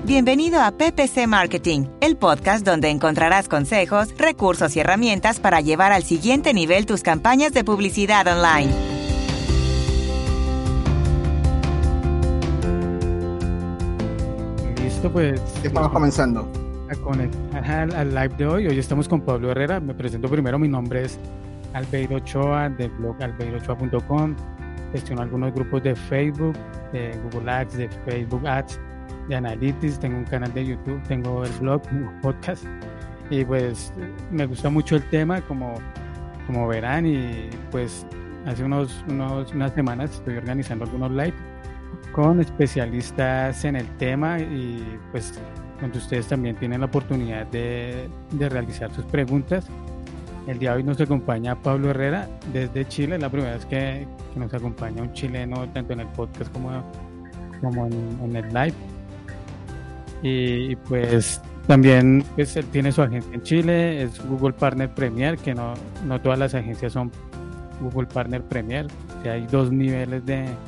Bienvenido a PPC Marketing, el podcast donde encontrarás consejos, recursos y herramientas para llevar al siguiente nivel tus campañas de publicidad online. Listo, pues estamos comenzando al live de hoy. Hoy estamos con Pablo Herrera. Me presento primero, mi nombre es Albeiro Ochoa, del blog albeirochoa.com. Gestiono algunos grupos de Facebook, de Google Ads, de Facebook Ads, de Analytics. Tengo un canal de YouTube, tengo el blog, un podcast, y pues me gusta mucho el tema, como verán, y pues hace unas semanas estoy organizando algunos live con especialistas en el tema, y pues donde ustedes también tienen la oportunidad de realizar sus preguntas. El día de hoy nos acompaña Pablo Herrera desde Chile. Es la primera vez que nos acompaña un chileno, tanto en el podcast como en el live. Y pues también pues, él tiene su agencia en Chile, es Google Partner Premier, que no todas las agencias son Google Partner Premier. O sea, hay dos niveles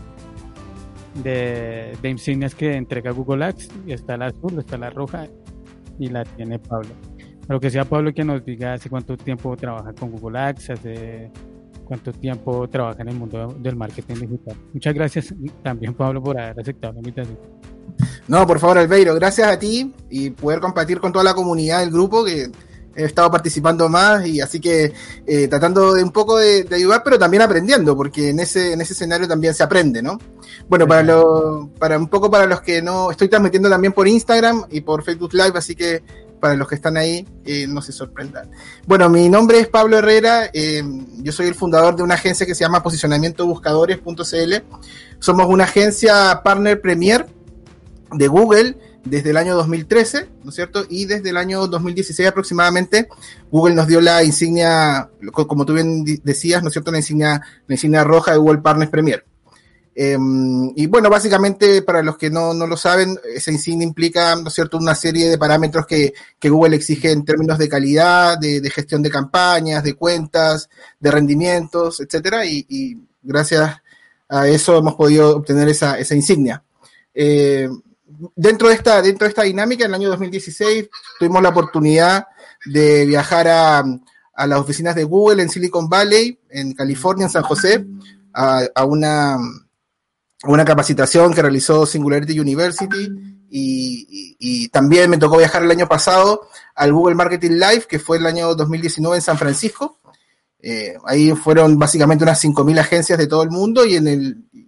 de insignias que entrega Google Ads. Está la azul, está la roja, y la tiene Pablo. Pero que sea Pablo que nos diga hace cuánto tiempo trabaja con Google Ads, hace cuánto tiempo trabaja en el mundo del marketing digital. Muchas gracias también, Pablo, por haber aceptado la invitación. No, por favor, Albeiro, gracias a ti, y poder compartir con toda la comunidad del grupo, que he estado participando más, y así que tratando de un poco de ayudar, pero también aprendiendo, porque en ese escenario también se aprende, ¿no? Bueno, para los que no, estoy transmitiendo también por Instagram y por Facebook Live, así que para los que están ahí, no se sorprendan. Bueno, mi nombre es Pablo Herrera, yo soy el fundador de una agencia que se llama posicionamientobuscadores.cl. Somos una agencia partner premier de Google desde el año 2013, ¿no es cierto? Y desde el año 2016 aproximadamente, Google nos dio la insignia, como tú bien decías, ¿no es cierto?, la insignia roja de Google Partners Premier. Y bueno, básicamente, para los que no lo saben, esa insignia implica, ¿no es cierto?, una serie de parámetros que Google exige en términos de calidad, de gestión de campañas, de cuentas, de rendimientos, etcétera, y gracias a eso hemos podido obtener esa insignia. Dentro de esta dinámica, en el año 2016 tuvimos la oportunidad de viajar a las oficinas de Google en Silicon Valley, en California, en San José, a una capacitación que realizó Singularity University, y también me tocó viajar el año pasado al Google Marketing Live, que fue el año 2019 en San Francisco. Ahí fueron básicamente unas 5.000 agencias de todo el mundo, y en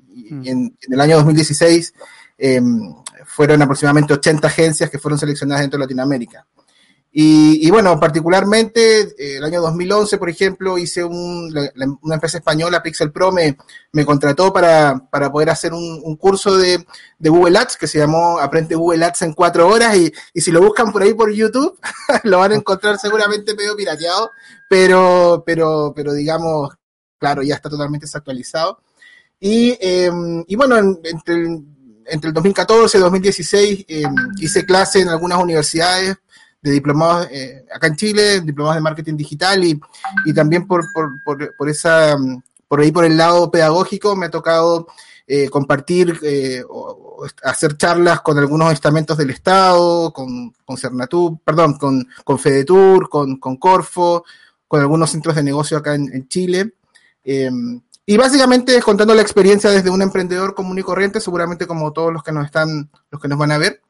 el año 2016 fueron aproximadamente 80 agencias que fueron seleccionadas dentro de Latinoamérica. Y bueno, particularmente el año 2011, por ejemplo, hice una empresa española, Pixel Pro, me contrató para poder hacer un curso de Google Ads que se llamó Aprende Google Ads en 4 horas, y si lo buscan por ahí por YouTube lo van a encontrar seguramente medio pirateado, pero digamos, claro, ya está totalmente desactualizado. Y bueno, entre el 2014 y 2016 hice clase en algunas universidades de diplomados acá en Chile, diplomados de marketing digital, y también por ahí por el lado pedagógico me ha tocado compartir o hacer charlas con algunos estamentos del Estado, con Cernatur, con Fedetur, con Corfo, con algunos centros de negocio acá en Chile. Y básicamente contando la experiencia desde un emprendedor común y corriente, seguramente como todos los que nos van a ver.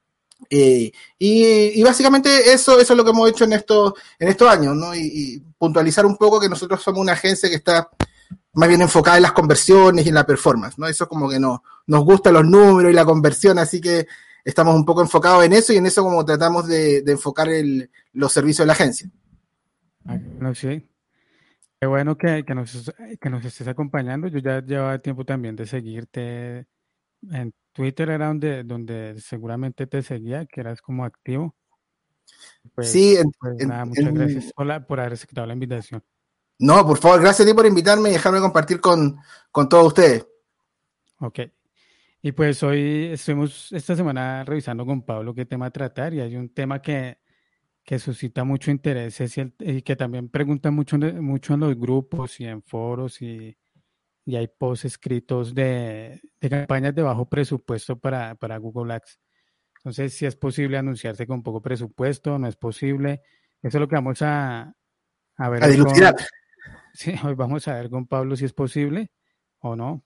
Y básicamente eso es lo que hemos hecho en estos años, ¿no? Y puntualizar un poco que nosotros somos una agencia que está más bien enfocada en las conversiones y en la performance, ¿no? Eso como que nos gustan los números y la conversión, así que estamos un poco enfocados en eso, y en eso como tratamos de enfocar los servicios de la agencia. No, sí. Qué bueno que nos estés acompañando. Yo ya llevaba tiempo también de seguirte. En Twitter era donde seguramente te seguía, que eras como activo. Pues, sí, nada, muchas gracias por haber aceptado la invitación. No, por favor, gracias a ti por invitarme y dejarme compartir con todos ustedes. Ok. Y pues hoy estuvimos esta semana revisando con Pablo qué tema tratar, y hay un tema que suscita mucho interés, y que también pregunta mucho en los grupos y en foros, y hay posts escritos de campañas de bajo presupuesto para Google Ads. Entonces, si es posible anunciarse con poco presupuesto, no es posible. Eso es lo que vamos a ver A hoy dilucidar. sí, hoy vamos a ver con Pablo si es posible o no.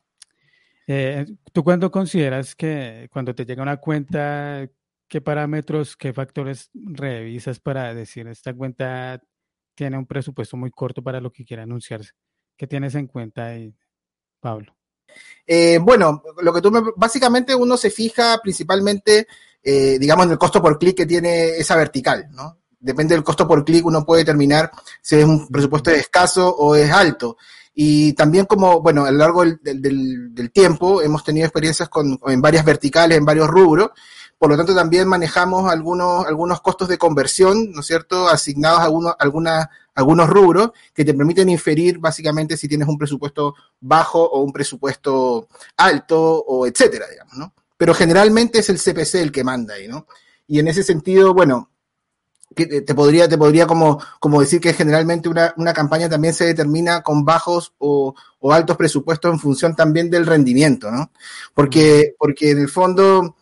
¿Tú cuándo consideras que cuando te llega una cuenta, qué parámetros, qué factores revisas para decir esta cuenta tiene un presupuesto muy corto para lo que quiere anunciarse? ¿Qué tienes en cuenta ahí, Pablo? Bueno, básicamente uno se fija principalmente, digamos, en el costo por clic que tiene esa vertical, ¿no? Depende del costo por clic, uno puede determinar si es un presupuesto escaso o es alto. Y también como, bueno, a lo largo del tiempo hemos tenido experiencias en varias verticales, en varios rubros, por lo tanto también manejamos algunos costos de conversión, ¿no es cierto?, asignados a algunos rubros que te permiten inferir básicamente si tienes un presupuesto bajo o un presupuesto alto o etcétera, digamos, ¿no? Pero generalmente es el CPC el que manda ahí, ¿no? Y en ese sentido, bueno, que te podría como decir que generalmente una campaña también se determina con bajos o altos presupuestos en función también del rendimiento, ¿no? Porque en el fondo,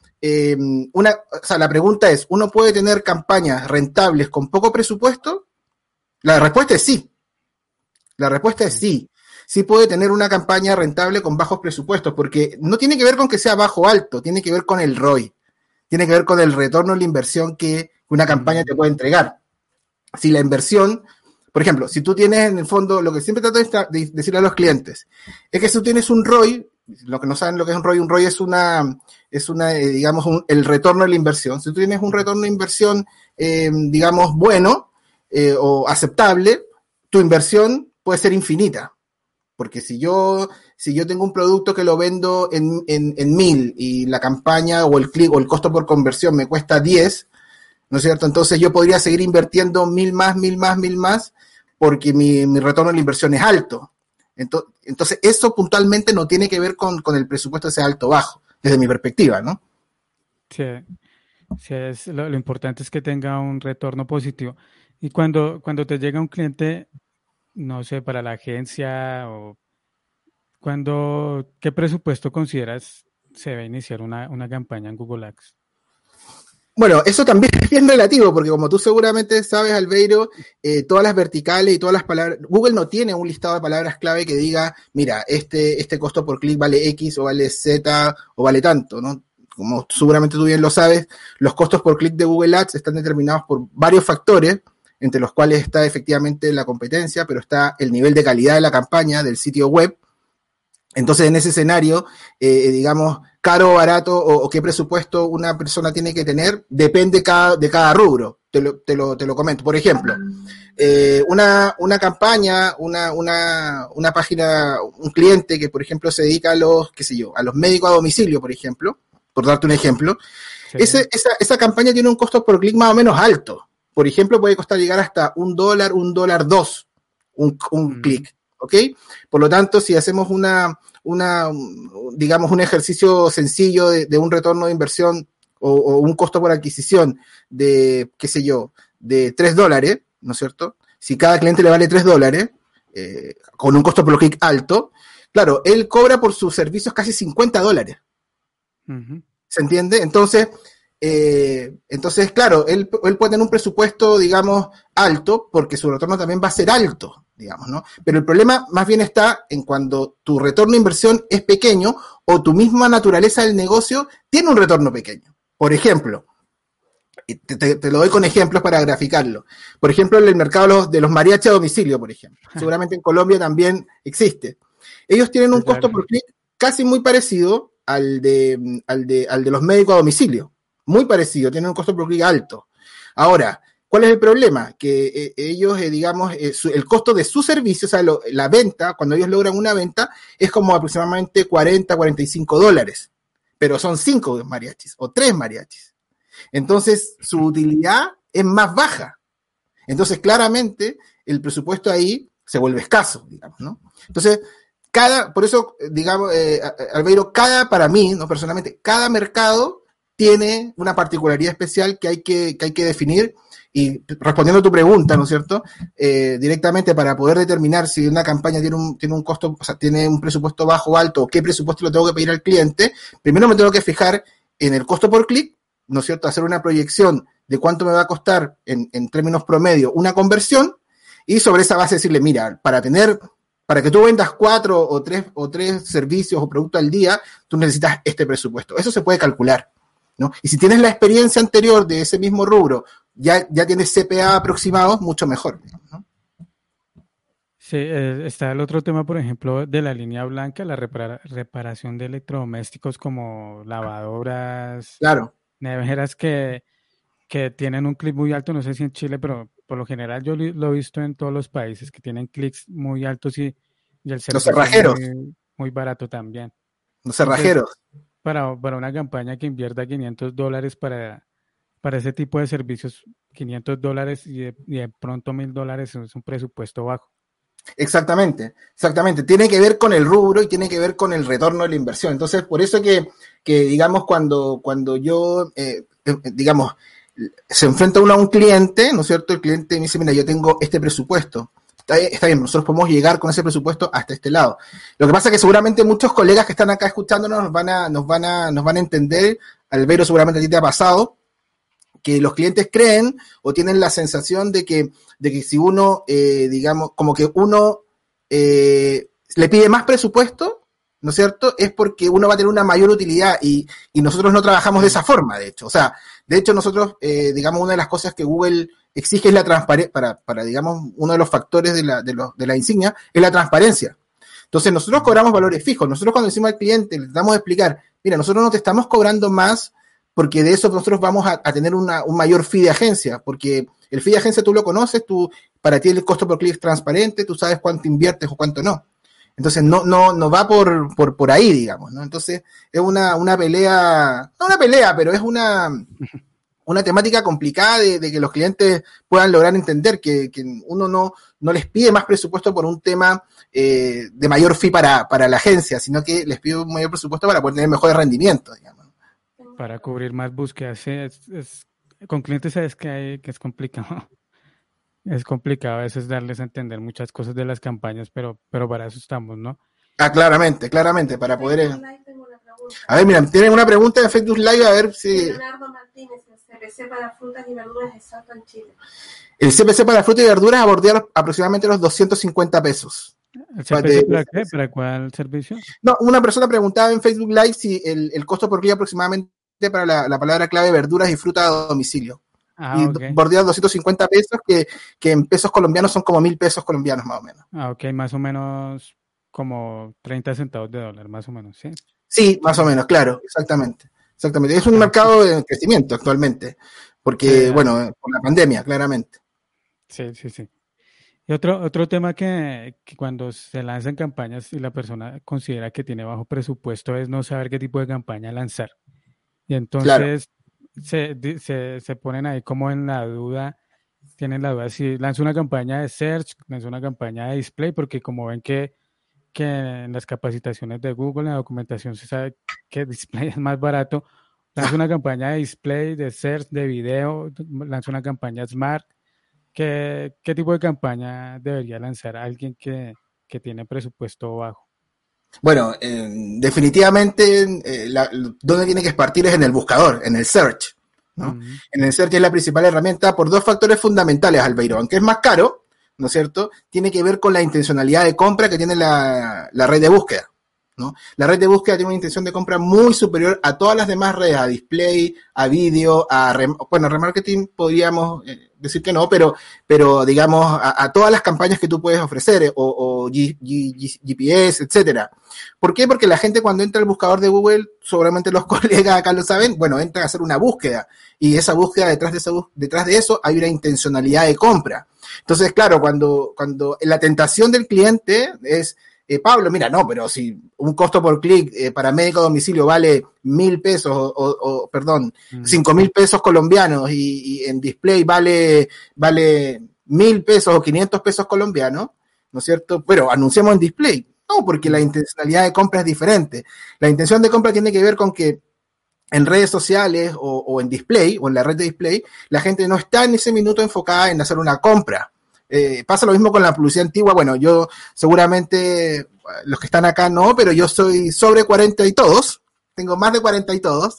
o sea, la pregunta es, ¿uno puede tener campañas rentables con poco presupuesto? La respuesta es sí. La respuesta es sí. Sí puede tener una campaña rentable con bajos presupuestos, porque no tiene que ver con que sea bajo o alto, tiene que ver con el ROI, tiene que ver con el retorno a la inversión que una campaña te puede entregar. Si la inversión, por ejemplo, si tú tienes en el fondo, lo que siempre trato de decirle a los clientes, es que si tú tienes un ROI, lo que no saben lo que es un ROI es digamos, el retorno de la inversión. Si tú tienes un retorno de inversión, digamos, bueno o aceptable, tu inversión puede ser infinita. Porque si yo tengo un producto que lo vendo en 1.000 y la campaña o el clic o el costo por conversión me cuesta 10, ¿no es cierto? Entonces yo podría seguir invirtiendo 1.000 más, porque mi retorno de la inversión es alto. Entonces eso puntualmente no tiene que ver con el presupuesto sea alto o bajo, desde mi perspectiva, ¿no? Sí, sí lo importante es que tenga un retorno positivo. Y cuando te llega un cliente, no sé, para la agencia o ¿qué presupuesto consideras se debe iniciar una campaña en Google Ads? Bueno, eso también es bien relativo, porque como tú seguramente sabes, Albeiro, todas las verticales y todas las palabras, Google no tiene un listado de palabras clave que diga, mira, este costo por clic vale X o vale Z o vale tanto, ¿no? Como seguramente tú bien lo sabes, los costos por clic de Google Ads están determinados por varios factores, entre los cuales está efectivamente la competencia, pero está el nivel de calidad de la campaña, del sitio web. Entonces, en ese escenario, digamos, caro o barato o qué presupuesto una persona tiene que tener, depende de cada rubro. Te lo comento. Por ejemplo, una campaña, una página, un cliente que, por ejemplo, se dedica a los, qué sé yo, a los médicos a domicilio, por ejemplo, por darte un ejemplo, sí. Esa campaña tiene un costo por clic más o menos alto. Por ejemplo, puede costar llegar hasta $1, $1.2, un clic. ¿Ok? Por lo tanto, si hacemos digamos, un ejercicio sencillo de un retorno de inversión o un costo por adquisición de, qué sé yo, de $3, ¿no es cierto? Si cada cliente le vale $3, con un costo por clic alto, claro, él cobra por sus servicios casi $50. ¿Se entiende? Entonces, claro, él puede tener un presupuesto, digamos, alto, porque su retorno también va a ser alto, digamos, ¿no? Pero el problema más bien está en cuando tu retorno de inversión es pequeño o tu misma naturaleza del negocio tiene un retorno pequeño. Por ejemplo, te lo doy con ejemplos para graficarlo. Por ejemplo, en el mercado de los mariachi a domicilio, por ejemplo. Seguramente en Colombia también existe. Ellos tienen un costo por clic casi muy parecido al de los médicos a domicilio. Muy parecido, tienen un costo por clic alto. Ahora, ¿cuál es el problema? Que ellos, digamos, el costo de su servicio, o sea, la venta, cuando ellos logran una venta, es como aproximadamente $40, $45. Pero son 5 mariachis o 3 mariachis. Entonces, su utilidad es más baja. Entonces, claramente, el presupuesto ahí se vuelve escaso, digamos, ¿no? Entonces, por eso, digamos, Albeiro, para mí, ¿no? Personalmente, cada mercado tiene una particularidad especial que hay que definir. Y respondiendo a tu pregunta, ¿no es cierto? Directamente para poder determinar si una campaña tiene un costo, o sea, tiene un presupuesto bajo o alto, o qué presupuesto le tengo que pedir al cliente, primero me tengo que fijar en el costo por clic ¿no es cierto?, hacer una proyección de cuánto me va a costar en términos promedio una conversión, y sobre esa base decirle, mira, para que tú vendas 4 o 3 servicios o productos al día, tú necesitas este presupuesto. Eso se puede calcular, ¿no? Y si tienes la experiencia anterior de ese mismo rubro, ya tienes CPA aproximados, mucho mejor, ¿no? Sí, está el otro tema, por ejemplo, de la línea blanca, la reparación de electrodomésticos como lavadoras, Claro. neveras que tienen un clic muy alto, no sé si en Chile, pero por lo general yo lo he visto en todos los países que tienen clics muy altos y el Los servicio cerrajeros. muy barato también. Los cerrajeros. Entonces, para una campaña que invierta $500 para ese tipo de servicios, $500 y de pronto $1,000 es un presupuesto bajo. Exactamente. Tiene que ver con el rubro y tiene que ver con el retorno de la inversión. Entonces, por eso que digamos, cuando yo, digamos, se enfrenta uno a un cliente, ¿no es cierto? El cliente me dice, mira, yo tengo este presupuesto. Está bien, nosotros podemos llegar con ese presupuesto hasta este lado. Lo que pasa es que seguramente muchos colegas que están acá escuchándonos nos van a entender. Albeiro, seguramente a ti te ha pasado, que los clientes creen o tienen la sensación de que si uno, digamos, como que uno le pide más presupuesto, ¿no es cierto?, es porque uno va a tener una mayor utilidad y nosotros no trabajamos de esa forma, de hecho. O sea, de hecho nosotros, digamos, una de las cosas que Google exige es la transparencia, para, digamos, uno de los factores de la insignia es la transparencia. Entonces nosotros cobramos valores fijos. Nosotros cuando decimos al cliente, le tratamos de explicar, mira, nosotros no te estamos cobrando más porque de eso nosotros vamos a tener un mayor fee de agencia, porque el fee de agencia tú lo conoces, para ti el costo por clic es transparente, tú sabes cuánto inviertes o cuánto no. Entonces no va por ahí, digamos, ¿no? Entonces es una pelea, no una pelea, pero es una temática complicada de que los clientes puedan lograr entender que uno no les pide más presupuesto por un tema de mayor fee para la agencia, sino que les pide un mayor presupuesto para poder tener mejores rendimientos, digamos. Para cubrir más búsquedas, sí, con clientes sabes que es complicado. Es complicado a veces darles a entender muchas cosas de las campañas, pero para eso estamos, ¿no? Claramente, para poder... A ver, mira, tienen una pregunta en Facebook Live, a ver si... Leonardo Martínez, el CPC para frutas y verduras exacto en Chile. El CPC para frutas y verduras abordea aproximadamente los 250 pesos. ¿El CPC para qué? ¿Para cuál servicio? No, una persona preguntaba en Facebook Live si el costo por clic aproximadamente para la palabra clave verduras y fruta a domicilio. Y okay. Bordea 250 pesos, que en pesos colombianos son como 1.000 pesos colombianos más o menos. Ok, más o menos como 30 centavos de dólar, más o menos, ¿sí? Sí, más o menos, claro, exactamente. Es un mercado en crecimiento actualmente, porque, bueno, por la pandemia, claramente. Sí. Y otro tema que cuando se lanzan campañas y la persona considera que tiene bajo presupuesto es no saber qué tipo de campaña lanzar. Y entonces se ponen ahí como en la duda, tienen la duda si lanzo una campaña de search, lanzo una campaña de display, porque como ven que en las capacitaciones de Google, en la documentación se sabe que display es más barato, lanzo una campaña de display, de search, de video, lanzo una campaña smart. ¿Qué tipo de campaña debería lanzar alguien que tiene presupuesto bajo? Bueno, definitivamente donde tiene que partir es en el buscador, en el search, ¿no? Uh-huh. En el search es la principal herramienta por dos factores fundamentales, Albeiro. Aunque es más caro, ¿no es cierto?, tiene que ver con la intencionalidad de compra que tiene la red de búsqueda, ¿no? La red de búsqueda tiene una intención de compra muy superior a todas las demás redes, a display, a vídeo, remarketing podríamos decir que no, pero digamos a todas las campañas que tú puedes ofrecer o GPS, etcétera. ¿Por qué? Porque la gente cuando entra al buscador de Google, seguramente los colegas acá lo saben, bueno, entra a hacer una búsqueda y esa búsqueda detrás de eso hay una intencionalidad de compra. Entonces, claro, cuando la tentación del cliente es Pablo, mira, no, pero si un costo por clic para médico a domicilio vale 1.000 pesos o 5.000 pesos colombianos y en display vale 1.000 pesos o 500 pesos colombianos, ¿no es cierto? Pero anunciamos en display. No, porque la intencionalidad de compra es diferente. La intención de compra tiene que ver con que en redes sociales o en display o en la red de display, la gente no está en ese minuto enfocada en hacer una compra. Pasa lo mismo con la publicidad antigua. Bueno, yo seguramente, los que están acá no, pero yo soy sobre 40 y todos, tengo más de 40 y todos,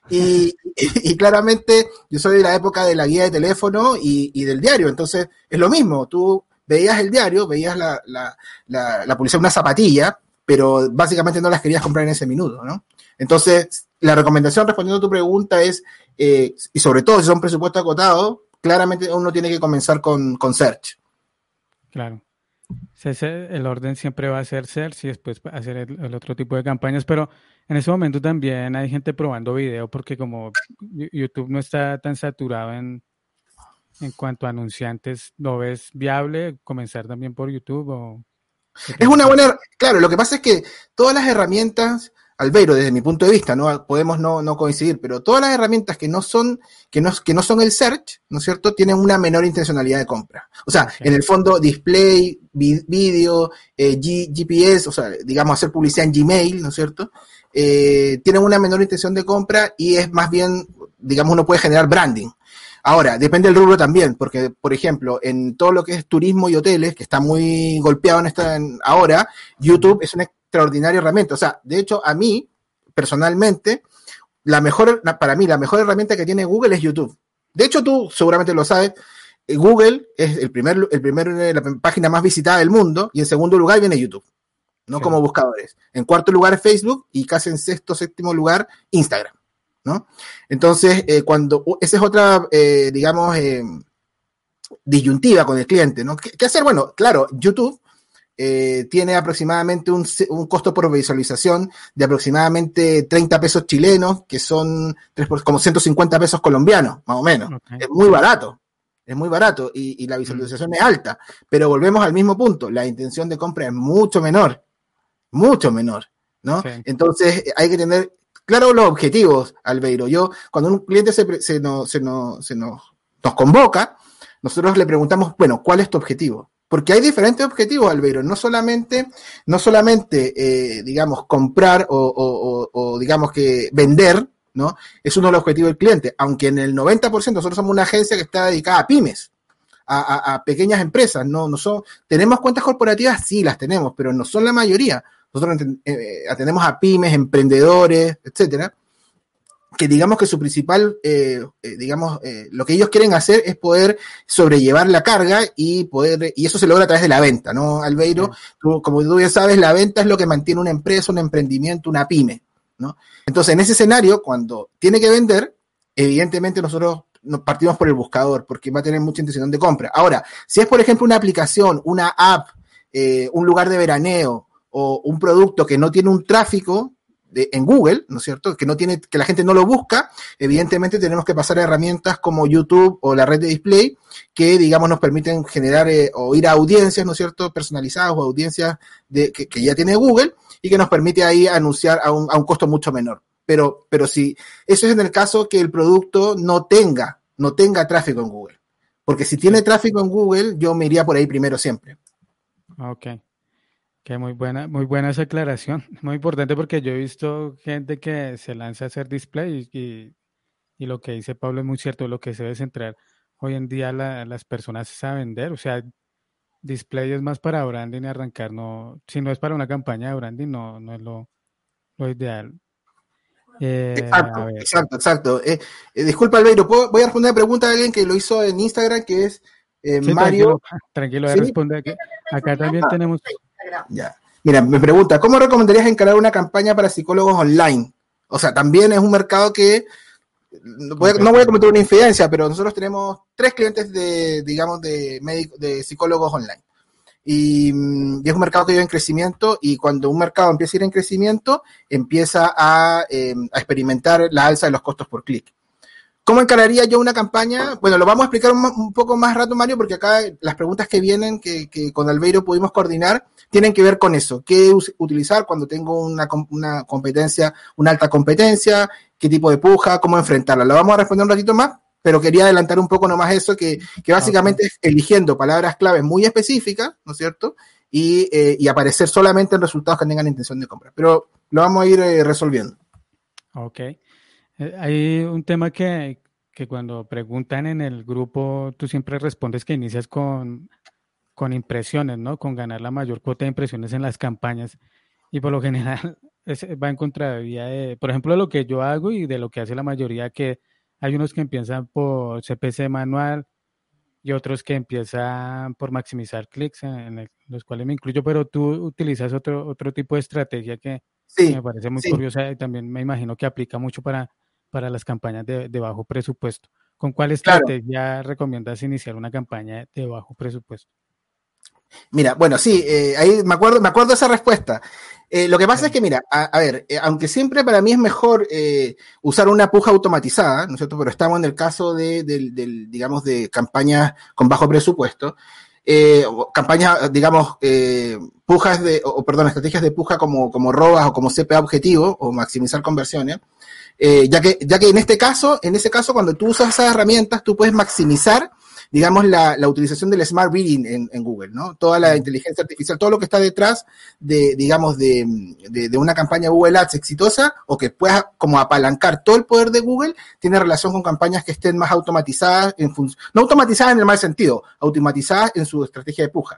Y claramente yo soy de la época de la guía de teléfono y del diario, entonces es lo mismo, tú veías el diario, veías la publicidad de una zapatilla, pero básicamente no las querías comprar en ese minuto, ¿no? Entonces, la recomendación respondiendo a tu pregunta es, y sobre todo si son presupuestos acotados, claramente uno tiene que comenzar con search. Claro. El orden siempre va a ser search y después hacer el otro tipo de campañas, pero en ese momento también hay gente probando video porque como YouTube no está tan saturado en cuanto a anunciantes, ¿lo ves viable comenzar también por YouTube? O es una buena, claro, lo que pasa es que todas las herramientas, Albeiro, desde mi punto de vista, no podemos no coincidir, pero todas las herramientas que no son el search, ¿no es cierto?, tienen una menor intencionalidad de compra. O sea, okay, en el fondo, display, vídeo, GPS, o sea, digamos, hacer publicidad en Gmail, ¿no es cierto?, tienen una menor intención de compra y es más bien, digamos, uno puede generar branding. Ahora, depende del rubro también, porque, por ejemplo, en todo lo que es turismo y hoteles, que está muy golpeado ahora, YouTube es una extraordinaria herramienta. O sea, de hecho, a mí, personalmente, para mí, la mejor herramienta que tiene Google es YouTube. De hecho, tú seguramente lo sabes, Google es la página más visitada del mundo, y en segundo lugar viene YouTube, no sí, como buscadores. En cuarto lugar Facebook, y casi en sexto, séptimo lugar, Instagram, ¿no? Entonces, esa es otra, digamos, disyuntiva con el cliente, ¿no? ¿Qué hacer? Bueno, claro, YouTube tiene aproximadamente un costo por visualización de aproximadamente 30 pesos chilenos, que son como 150 pesos colombianos, más o menos. Okay. Es muy barato, y la visualización es alta, pero volvemos al mismo punto, la intención de compra es mucho menor, ¿no? Sí. Entonces hay que tener claro los objetivos, Albeiro. Cuando un cliente nos convoca, nosotros le preguntamos, bueno, ¿cuál es tu objetivo? Porque hay diferentes objetivos, Albeiro, no solamente digamos, comprar o digamos que vender, ¿no? Es uno de los objetivos del cliente, aunque en el 90% nosotros somos una agencia que está dedicada a pymes, a pequeñas empresas, ¿tenemos cuentas corporativas? Sí, las tenemos, pero no son la mayoría. Nosotros atendemos a pymes, emprendedores, etcétera, que digamos que su principal, lo que ellos quieren hacer es poder sobrellevar la carga y eso se logra a través de la venta, ¿no, Albeiro? Sí. Como tú bien sabes, la venta es lo que mantiene una empresa, un emprendimiento, una pyme, ¿no? Entonces, en ese escenario, cuando tiene que vender, evidentemente nosotros nos partimos por el buscador, porque va a tener mucha intención de compra. Ahora, si es, por ejemplo, una aplicación, una app, un lugar de veraneo, o un producto que no tiene un tráfico en Google, ¿no es cierto?, que la gente no lo busca, evidentemente tenemos que pasar a herramientas como YouTube o la red de display, que, digamos, nos permiten generar o ir a audiencias, ¿no es cierto?, personalizadas o audiencias que ya tiene Google, y que nos permite ahí anunciar a un costo mucho menor. Pero si eso es en el caso que el producto no tenga tráfico en Google. Porque si tiene tráfico en Google, yo me iría por ahí primero siempre. Ok. Que muy buena esa aclaración. Muy importante porque yo he visto gente que se lanza a hacer display y lo que dice Pablo es muy cierto, lo que se debe centrar hoy en día las personas es a vender. O sea, display es más para branding y arrancar, si no es para una campaña de branding, no es lo ideal. Exacto. Disculpa, Albeiro, voy a responder una pregunta de alguien que lo hizo en Instagram, que es sí, Mario. Tranquilo, ¿sí? Responde. Acá también tenemos. Ya. Mira, me pregunta, ¿cómo recomendarías encarar una campaña para psicólogos online? O sea, también es un mercado que no voy a cometer una infidencia, pero nosotros tenemos 3 clientes de psicólogos online. Y es un mercado que va en crecimiento, y cuando un mercado empieza a ir en crecimiento, empieza a experimentar la alza de los costos por clic. ¿Cómo encararía yo una campaña? Bueno, lo vamos a explicar un poco más rato, Mario, porque acá las preguntas que vienen, que con Albeiro pudimos coordinar, tienen que ver con eso. ¿Qué utilizar cuando tengo una competencia, una alta competencia? ¿Qué tipo de puja? ¿Cómo enfrentarla? Lo vamos a responder un ratito más, pero quería adelantar un poco nomás eso, que básicamente es eligiendo palabras claves muy específicas, ¿no es cierto? Y aparecer solamente en resultados que tengan intención de compra. Pero lo vamos a ir resolviendo. Ok. Hay un tema que cuando preguntan en el grupo, tú siempre respondes que inicias con impresiones, ¿no? Con ganar la mayor cuota de impresiones en las campañas. Y por lo general va en contravía de, por ejemplo, lo que yo hago y de lo que hace la mayoría, que hay unos que empiezan por CPC manual y otros que empiezan por maximizar clics, los cuales me incluyo, pero tú utilizas otro tipo de estrategia que me Sí, parece muy sí. curiosa y también me imagino que aplica mucho para las campañas de bajo presupuesto. ¿Con cuál Claro. estrategia recomiendas iniciar una campaña de bajo presupuesto? Mira, bueno, sí, ahí me acuerdo de esa respuesta. Lo que pasa es Sí, que, mira, a ver, aunque siempre para mí es mejor usar una puja automatizada, ¿no es cierto? Pero estamos en el caso digamos, de campañas con bajo presupuesto, o campañas, digamos, pujas perdón, estrategias de puja como ROAS o como CPA objetivo o maximizar conversiones. Ya que en ese caso, cuando tú usas esas herramientas, tú puedes maximizar, digamos, la utilización del Smart Bidding en Google, ¿no? Toda la sí, inteligencia artificial, todo lo que está detrás digamos, de una campaña Google Ads exitosa o que pueda como apalancar todo el poder de Google, tiene relación con campañas que estén más automatizadas, no automatizadas en el mal sentido, automatizadas en su estrategia de puja.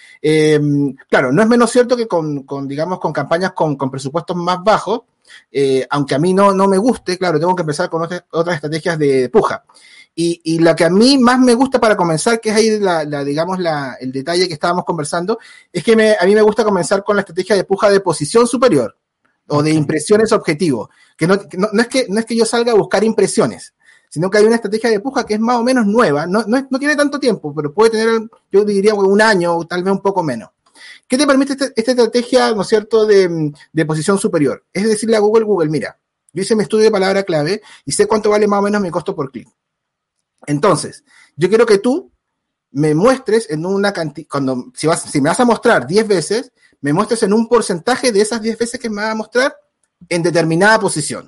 Claro, no es menos cierto que digamos, con campañas con presupuestos más bajos, aunque a mí no me guste, claro, tengo que empezar con otras estrategias de puja. Y la que a mí más me gusta para comenzar, que es ahí digamos, el detalle que estábamos conversando, es que a mí me gusta comenzar con la estrategia de puja de posición superior o de ok, impresiones objetivo, que no es que yo salga a buscar impresiones, sino que hay una estrategia de puja que es más o menos nueva, no tiene tanto tiempo, pero puede tener, yo diría, un año o tal vez un poco menos. ¿Qué te permite esta estrategia, ¿no es cierto?, de posición superior? Es decirle a Google, mira, yo hice mi estudio de palabra clave y sé cuánto vale más o menos mi costo por clic. Entonces, yo quiero que tú me muestres en una cantidad, si me vas a mostrar 10 veces, me muestres en un porcentaje de esas 10 veces que me vas a mostrar en determinada posición.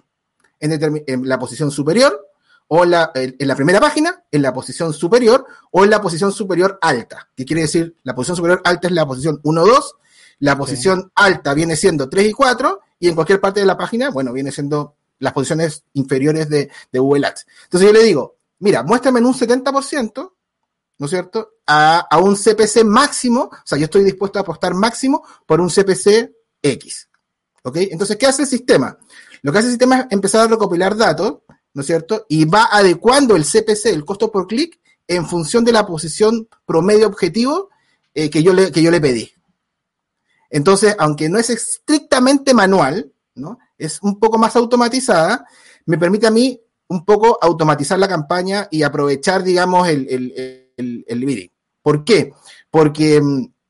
En la posición superior, o en la primera página, en la posición superior, o en la posición superior alta. ¿Qué quiere decir? La posición superior alta es la posición 1, 2, la sí, posición alta viene siendo 3 y 4, y en cualquier parte de la página, bueno, viene siendo las posiciones inferiores de Google Ads. Entonces yo le digo, mira, muéstrame en un 70%, ¿no es cierto?, a un CPC máximo, o sea, yo estoy dispuesto a apostar máximo por un CPC X, ¿ok? Entonces, ¿qué hace el sistema? Lo que hace el sistema es empezar a recopilar datos, ¿no es cierto?, y va adecuando el CPC, el costo por clic, en función de la posición promedio objetivo que yo le pedí. Entonces, aunque no es estrictamente manual, ¿no?, es un poco más automatizada, me permite a mí un poco automatizar la campaña y aprovechar, digamos, el bidding. ¿Por qué? Porque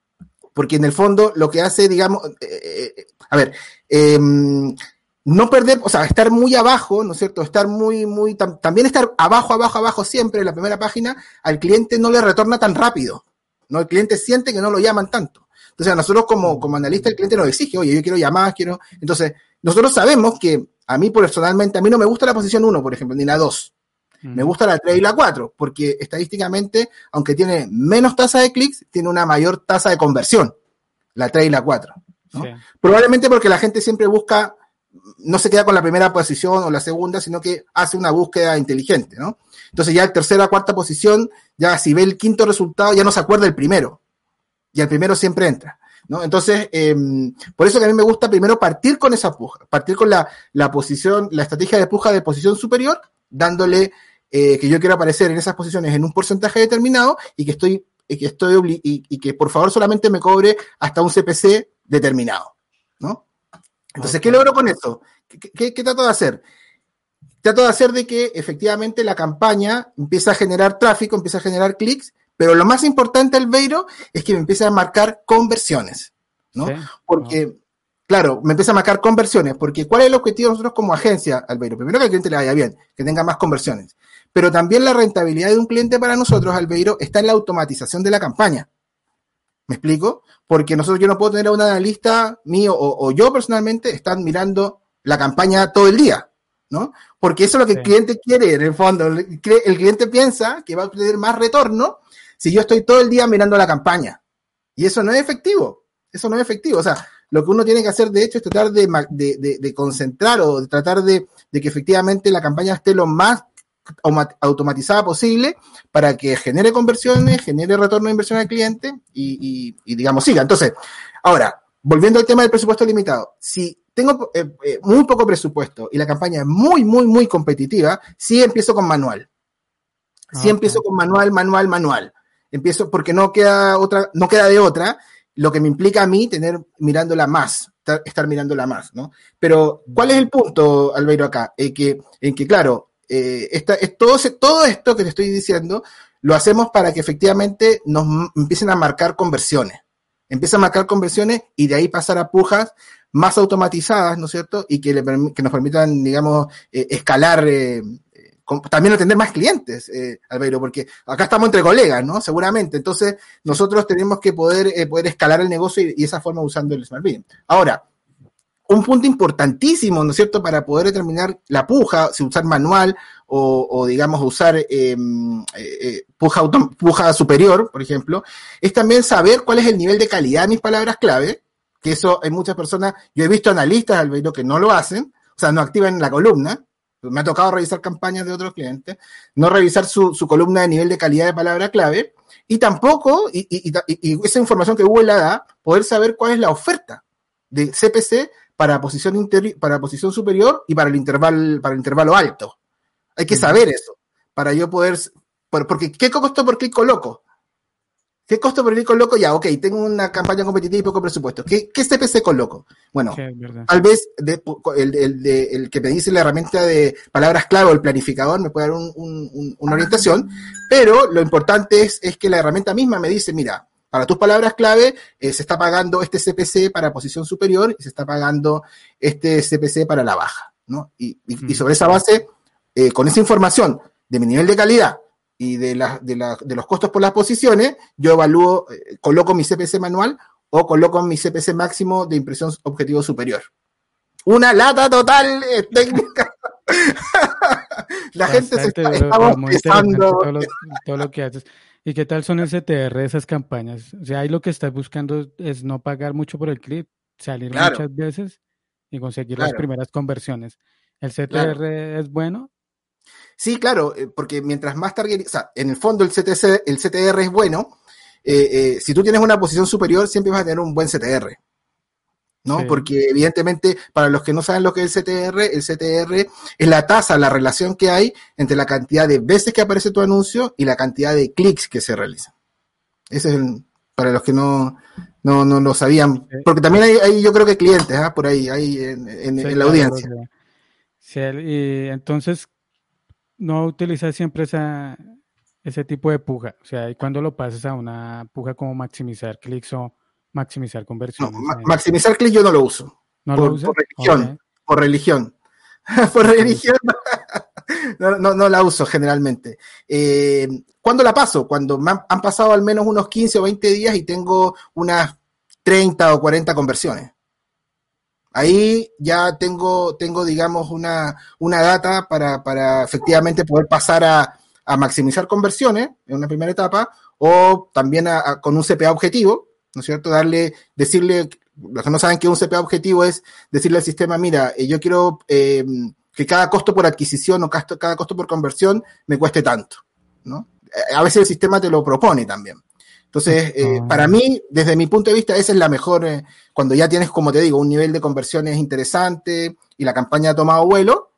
en el fondo lo que hace, digamos, no perder, o sea, estar muy abajo, ¿no es cierto? Estar también estar abajo siempre en la primera página, al cliente no le retorna tan rápido, ¿no? El cliente siente que no lo llaman tanto. Entonces, a nosotros como analista, el cliente nos exige, oye, yo quiero llamadas, Entonces, nosotros sabemos que a mí personalmente, a mí no me gusta la posición 1, por ejemplo, ni la 2. Me gusta la 3 y la 4, porque estadísticamente, aunque tiene menos tasa de clics, tiene una mayor tasa de conversión, la 3 y la 4, ¿no? sí, Probablemente porque la gente siempre busca, no se queda con la primera posición o la segunda, sino que hace una búsqueda inteligente, ¿no? Entonces ya en tercera o cuarta posición, ya si ve el quinto resultado, ya no se acuerda el primero, y el primero siempre entra, ¿no? Entonces, por eso que a mí me gusta primero partir con esa puja, partir con la posición, la estrategia de puja de posición superior, dándole que yo quiero aparecer en esas posiciones en un porcentaje determinado y que por favor solamente me cobre hasta un CPC determinado, ¿no? Entonces, ¿qué ok, logro con eso? ¿Qué trato de hacer? Trato de hacer de que efectivamente la campaña empiece a generar tráfico, empiece a generar clics, pero lo más importante, Albeiro, es que me empiece a marcar conversiones, ¿no? sí, oh, Porque, claro, me empieza a marcar conversiones, porque ¿cuál es el objetivo de nosotros como agencia, Albeiro? Primero que al cliente le vaya bien, que tenga más conversiones, pero también la rentabilidad de un cliente para nosotros, Albeiro, está en la automatización de la campaña. ¿Me explico? Porque yo no puedo tener a un analista mío o yo personalmente están mirando la campaña todo el día, ¿no? Porque eso es lo que sí, el cliente quiere, en el fondo. El cliente piensa que va a obtener más retorno si yo estoy todo el día mirando la campaña. Y eso no es efectivo. Eso no es efectivo. O sea, lo que uno tiene que hacer, de hecho, es tratar de concentrar o de tratar de que efectivamente la campaña esté lo más automatizada posible para que genere conversiones, genere retorno de inversión al cliente y digamos, siga. Entonces, ahora, volviendo al tema del presupuesto limitado, si tengo muy poco presupuesto y la campaña es muy, muy, muy competitiva, sí empiezo con manual. Sí empiezo con manual. Empiezo porque no queda de otra, lo que me implica a mí estar mirándola más, ¿no? Pero, ¿cuál es el punto, Albeiro, acá? En que claro, todo esto que te estoy diciendo, lo hacemos para que efectivamente nos empiecen a marcar conversiones. Empieza a marcar conversiones y de ahí pasar a pujas más automatizadas, ¿no es cierto? Y que nos permitan, digamos, escalar, también atender más clientes, Albeiro, porque acá estamos entre colegas, ¿no? Seguramente. Entonces, nosotros tenemos que poder escalar el negocio y esa forma usando el Smart Bidding. Ahora, un punto importantísimo, ¿no es cierto?, para poder determinar la puja, si usar manual o digamos, usar puja superior, por ejemplo, es también saber cuál es el nivel de calidad de mis palabras clave, que eso hay muchas personas, yo he visto analistas, Albeiro, que no lo hacen, o sea, no activan la columna. Me ha tocado revisar campañas de otros clientes, no revisar su columna de nivel de calidad de palabra clave, y tampoco, y esa información que Google la da, poder saber cuál es la oferta de CPC para posición superior y para el intervalo alto. Hay que saber eso, para yo poder, porque ¿qué costo por clic coloco? ¿Qué costo por clic coloco? Ya, ok, tengo una campaña competitiva y poco presupuesto. ¿Qué CPC coloco? Bueno, sí, tal vez el que me dice la herramienta de palabras clave o el planificador me puede dar una orientación, pero lo importante es que la herramienta misma me dice, mira, para tus palabras clave se está pagando este CPC para posición superior y se está pagando este CPC para la baja, ¿no? Y sobre esa base, con esa información de mi nivel de calidad y de los costos por las posiciones, yo evalúo, coloco mi CPC manual o coloco mi CPC máximo de impresión objetivo superior. Una lata total técnica. La gente se está bostezando. Todo lo que haces. ¿Y qué tal son el CTR de esas campañas? O sea, ahí lo que estás buscando es no pagar mucho por el clic, salir muchas veces y conseguir las primeras conversiones. ¿El CTR es bueno? Sí, claro, porque mientras más target, o sea, en el fondo el CTR es bueno. Si tú tienes una posición superior, siempre vas a tener un buen CTR, ¿no? Sí. Porque evidentemente, para los que no saben lo que es el CTR es la tasa, la relación que hay entre la cantidad de veces que aparece tu anuncio y la cantidad de clics que se realizan. Ese es para los que no lo sabían, porque también hay yo creo que clientes, por ahí, en la audiencia. Sí, y entonces no utilizas siempre ese tipo de puja, o sea, ¿y cuando lo pasas a una puja como maximizar clics o maximizar conversiones? No, maximizar clics yo no lo uso. ¿No lo usas? Por religión. Por religión. No la uso generalmente. ¿Cuándo la paso? Cuando han pasado al menos unos 15 o 20 días y tengo unas 30 o 40 conversiones. Ahí ya tengo digamos, una data para efectivamente poder pasar a maximizar conversiones en una primera etapa, o también con un CPA objetivo, ¿no es cierto? Decirle, los que no saben que un CPA objetivo es decirle al sistema, mira, yo quiero que cada costo por adquisición o cada costo por conversión me cueste tanto, ¿no? A veces el sistema te lo propone también. Entonces, para mí, desde mi punto de vista, esa es la mejor, cuando ya tienes, como te digo, un nivel de conversiones interesante y la campaña ha tomado vuelo,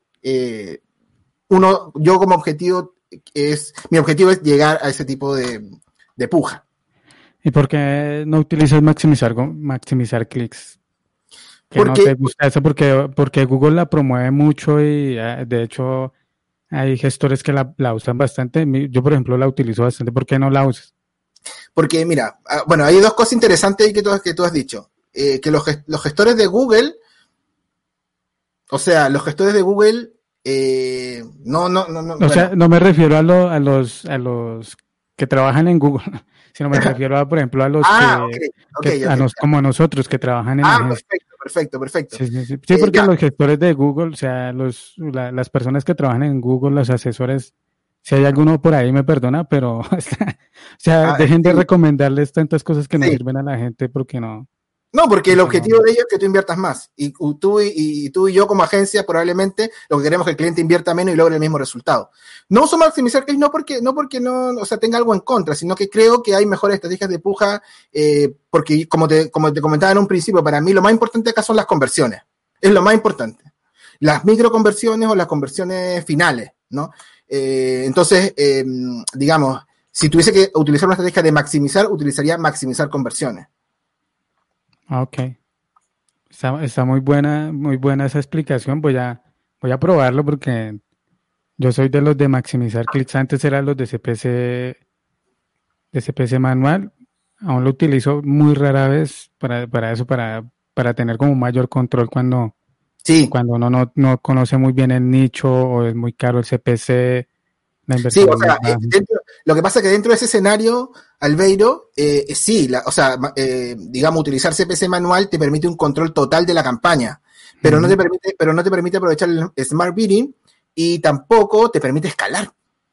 yo como objetivo, mi objetivo es llegar a ese tipo de puja. ¿Y por qué no utilizas maximizar clics? Porque no te gusta eso, porque Google la promueve mucho y de hecho hay gestores que la usan bastante. Yo, por ejemplo, la utilizo bastante. ¿Por qué no la usas? Porque, mira, bueno, hay dos cosas interesantes ahí que tú has dicho. Que los gestores de Google, o sea, los gestores de Google, no. O sea, no me refiero a los que trabajan en Google, sino me refiero por ejemplo, a los okay, como nosotros que trabajan en agencias. Perfecto. Sí, porque los gestores de Google, o sea, las personas que trabajan en Google, los asesores, si hay alguno por ahí me perdona, pero o sea, dejen de recomendarles tantas cosas que no sirven a la gente porque no. No, porque el objetivo de ello es que tú inviertas más. Y tú y yo como agencia probablemente lo que queremos es que el cliente invierta menos y logre el mismo resultado. No uso maximizar clics no porque o sea, tenga algo en contra, sino que creo que hay mejores estrategias de puja, porque como te comentaba en un principio, para mí lo más importante acá son las conversiones. Es lo más importante. Las microconversiones o las conversiones finales, ¿no? Entonces, digamos, si tuviese que utilizar una estrategia de maximizar, utilizaría maximizar conversiones. Ok. Está muy buena esa explicación. Voy a probarlo porque yo soy de los de maximizar clics. Antes eran los de CPC manual. Aún lo utilizo muy rara vez para eso, para tener como un mayor control cuando uno no conoce muy bien el nicho o es muy caro el CPC. La inversión sí, o sea, lo que pasa es que dentro de ese escenario, Albeiro, digamos, utilizar CPC manual te permite un control total de la campaña, pero no te permite aprovechar el Smart Bidding y tampoco te permite escalar,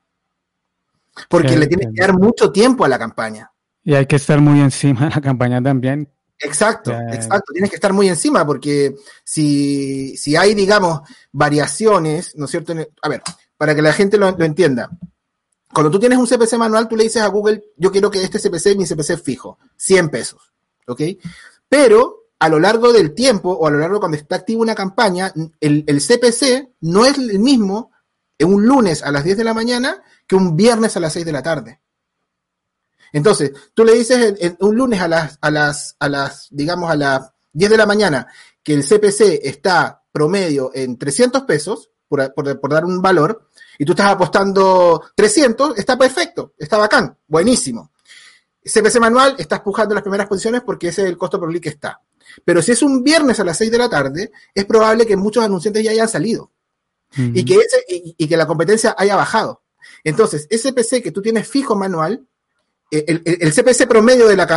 porque le tienes que dar mucho tiempo a la campaña. Y hay que estar muy encima de la campaña también. Exacto, tienes que estar muy encima, porque si hay, digamos, variaciones, ¿no es cierto? A ver, para que la gente lo entienda, cuando tú tienes un CPC manual, tú le dices a Google, yo quiero que este CPC, mi CPC es fijo, 100 pesos, ¿ok? Pero a lo largo del tiempo, o a lo largo cuando está activa una campaña, el CPC no es el mismo en un lunes a las 10 de la mañana que un viernes a las 6 de la tarde. Entonces, tú le dices un lunes a las 10 de la mañana que el CPC está promedio en 300 pesos, por dar un valor, y tú estás apostando 300, está perfecto, está bacán, buenísimo. CPC manual, estás pujando las primeras posiciones porque ese es el costo por clic que está. Pero si es un viernes a las 6 de la tarde, es probable que muchos anunciantes ya hayan salido y que la competencia haya bajado. Entonces, ese CPC que tú tienes fijo manual, el CPC promedio de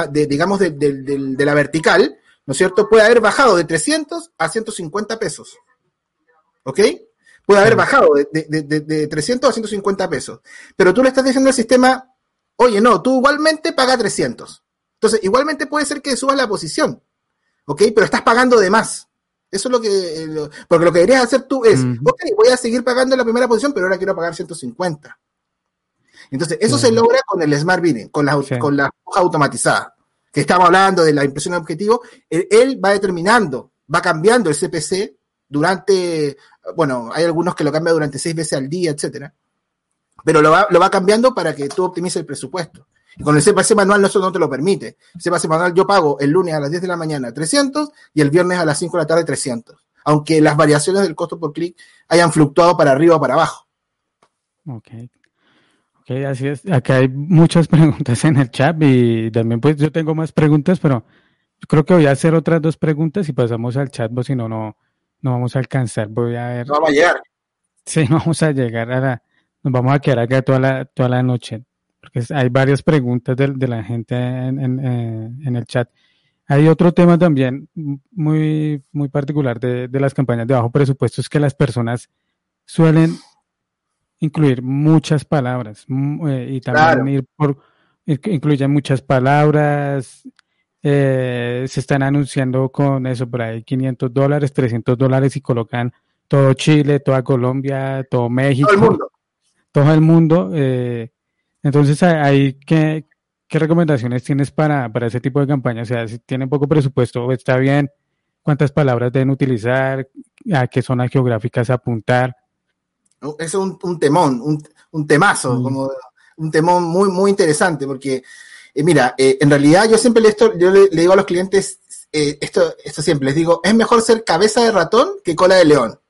la vertical, ¿no es cierto?, puede haber bajado de 300 a 150 pesos. ¿Ok? Puede haber bajado de 300 a 150 pesos. Pero tú le estás diciendo al sistema, oye, no, tú igualmente paga 300. Entonces, igualmente puede ser que subas la posición. ¿Ok? Pero estás pagando de más. Eso es porque lo que deberías hacer tú es, ok, voy a seguir pagando la primera posición, pero ahora quiero pagar 150. Entonces, eso se logra con el Smart Bidding, con la hoja automatizada, que estamos hablando de la impresión de objetivo. Él va determinando, va cambiando el CPC durante, bueno, hay algunos que lo cambian durante 6 veces al día, etcétera, pero lo va cambiando para que tú optimices el presupuesto. Y con el CPC manual eso no te lo permite. El CPC manual yo pago el lunes a las 10 de la mañana 300 y el viernes a las 5 de la tarde 300, aunque las variaciones del costo por clic hayan fluctuado para arriba o para abajo. Ok, así es. Acá hay muchas preguntas en el chat y también pues yo tengo más preguntas, pero yo creo que voy a hacer otras 2 preguntas y pasamos al chat, si no vamos a alcanzar. Voy a ver. No vamos a llegar. Sí, no vamos a llegar nos vamos a quedar acá toda la noche, porque hay varias preguntas de la gente en el chat. Hay otro tema también muy, muy particular de las campañas de bajo presupuesto, es que las personas suelen incluir muchas palabras y también incluyen muchas palabras. Se están anunciando con eso por ahí $500, $300 y colocan todo Chile, toda Colombia, todo México, todo el mundo. Entonces, ¿qué recomendaciones tienes para ese tipo de campañas? O sea, si tienen poco presupuesto, ¿está bien? ¿Cuántas palabras deben utilizar? ¿A qué zonas geográficas apuntar? Es un temón, un temazo, como un temón muy, muy interesante, porque, mira, en realidad yo siempre le digo a los clientes, esto siempre, les digo, es mejor ser cabeza de ratón que cola de león.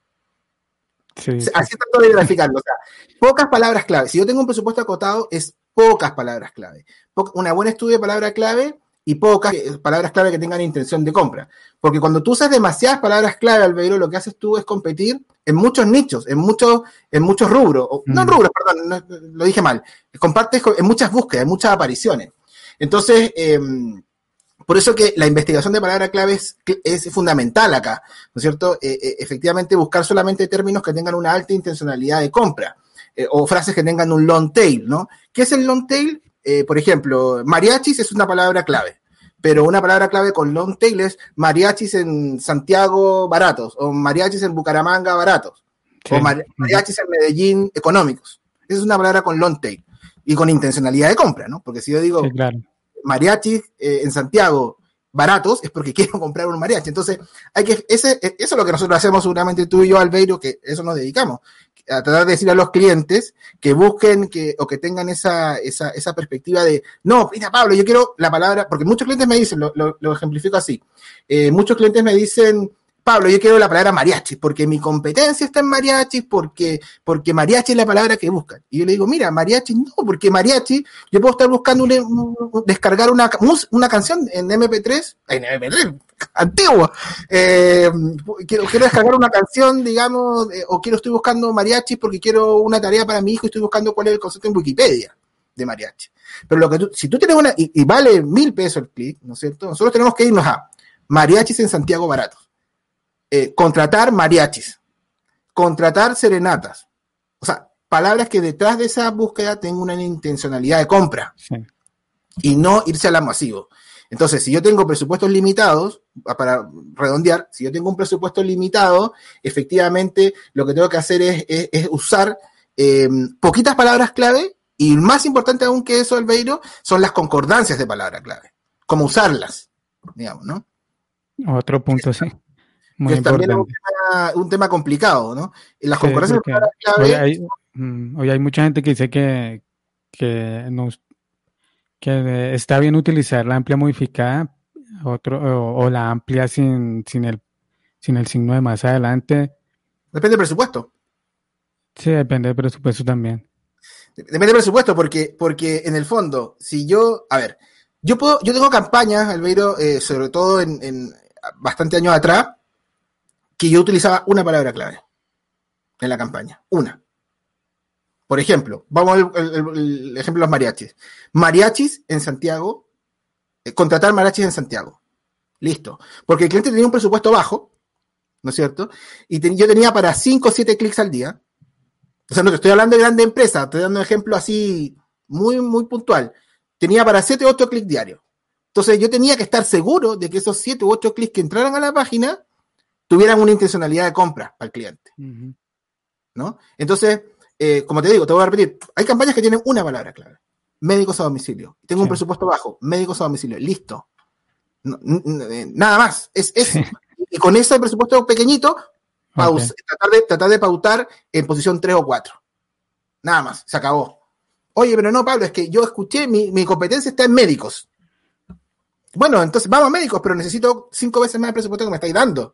Sí. Así trato de graficarlo. O sea, pocas palabras clave. Si yo tengo un presupuesto acotado, es pocas palabras clave. Una buena estudio de palabra clave y pocas palabras clave que tengan intención de compra. Porque cuando tú usas demasiadas palabras clave, Albeiro, lo que haces tú es competir en muchos nichos, en muchos rubros. No rubros, perdón, lo dije mal. Compartes en muchas búsquedas, en muchas apariciones. Entonces, por eso que la investigación de palabra clave es fundamental acá, ¿no es cierto? Efectivamente, buscar solamente términos que tengan una alta intencionalidad de compra o frases que tengan un long tail, ¿no? ¿Qué es el long tail? Por ejemplo, mariachis es una palabra clave, pero una palabra clave con long tail es mariachis en Santiago baratos, o mariachis en Bucaramanga baratos, sí. O mariachis en Medellín económicos. Esa es una palabra con long tail y con intencionalidad de compra, ¿no? Porque si yo digo sí, claro, mariachis en Santiago baratos, es porque quiero comprar un mariachi. Entonces, eso es lo que nosotros hacemos seguramente tú y yo, Albeiro, que eso nos dedicamos, a tratar de decir a los clientes que busquen o que tengan esa perspectiva de, no, mira Pablo, yo quiero la palabra, porque muchos clientes me dicen, lo ejemplifico así, muchos clientes me dicen, Pablo, yo quiero la palabra mariachis, porque mi competencia está en mariachis, porque mariachi es la palabra que buscan. Y yo le digo, mira, mariachi no, porque mariachi, yo puedo estar buscando descargar una canción en MP3, antigua. Quiero descargar una canción, digamos, o estoy buscando mariachis porque quiero una tarea para mi hijo y estoy buscando cuál es el concepto en Wikipedia de mariachi. Pero si tú tienes y vale $1,000 el clic, ¿no es cierto? Nosotros tenemos que irnos a mariachis en Santiago baratos. Contratar mariachis, contratar serenatas, o sea, palabras que detrás de esa búsqueda tengan una intencionalidad de compra, sí, y no irse a la masivo. Entonces, si yo tengo presupuestos limitados, para redondear, si yo tengo un presupuesto limitado, efectivamente lo que tengo que hacer es usar poquitas palabras clave, y más importante aún que eso, Albeiro, son las concordancias de palabra clave, cómo usarlas, digamos, ¿no? Otro punto, sí. Muy que también es un tema complicado, ¿no? En las concordancias de palabras clave... Hoy hay mucha gente que dice que está bien utilizar la amplia modificada o la amplia sin el signo de más adelante. Depende del presupuesto. Sí, depende del presupuesto también. Depende del presupuesto, porque en el fondo, si yo tengo campañas, Albeiro, sobre todo en bastante años atrás, que yo utilizaba una palabra clave en la campaña, una. Por ejemplo, vamos al ejemplo de los mariachis. Mariachis en Santiago, contratar mariachis en Santiago. Listo. Porque el cliente tenía un presupuesto bajo, ¿no es cierto? Y yo tenía para 5 o 7 clics al día. O sea, no te estoy hablando de grande empresa, estoy dando un ejemplo así muy, muy puntual. Tenía para 7 o 8 clics diarios. Entonces yo tenía que estar seguro de que esos 7 u 8 clics que entraran a la página tuvieran una intencionalidad de compra para el cliente, ¿no? Entonces, como te digo, te voy a repetir, hay campañas que tienen una palabra clave, médicos a domicilio. Tengo un presupuesto bajo, médicos a domicilio, listo. Nada más, es eso. Y con ese presupuesto pequeñito, tratar de pautar en posición 3 o 4. Nada más, se acabó. Oye, pero no, Pablo, es que yo escuché, mi competencia está en médicos. Bueno, entonces vamos a médicos, pero necesito 5 veces más el presupuesto que me estáis dando.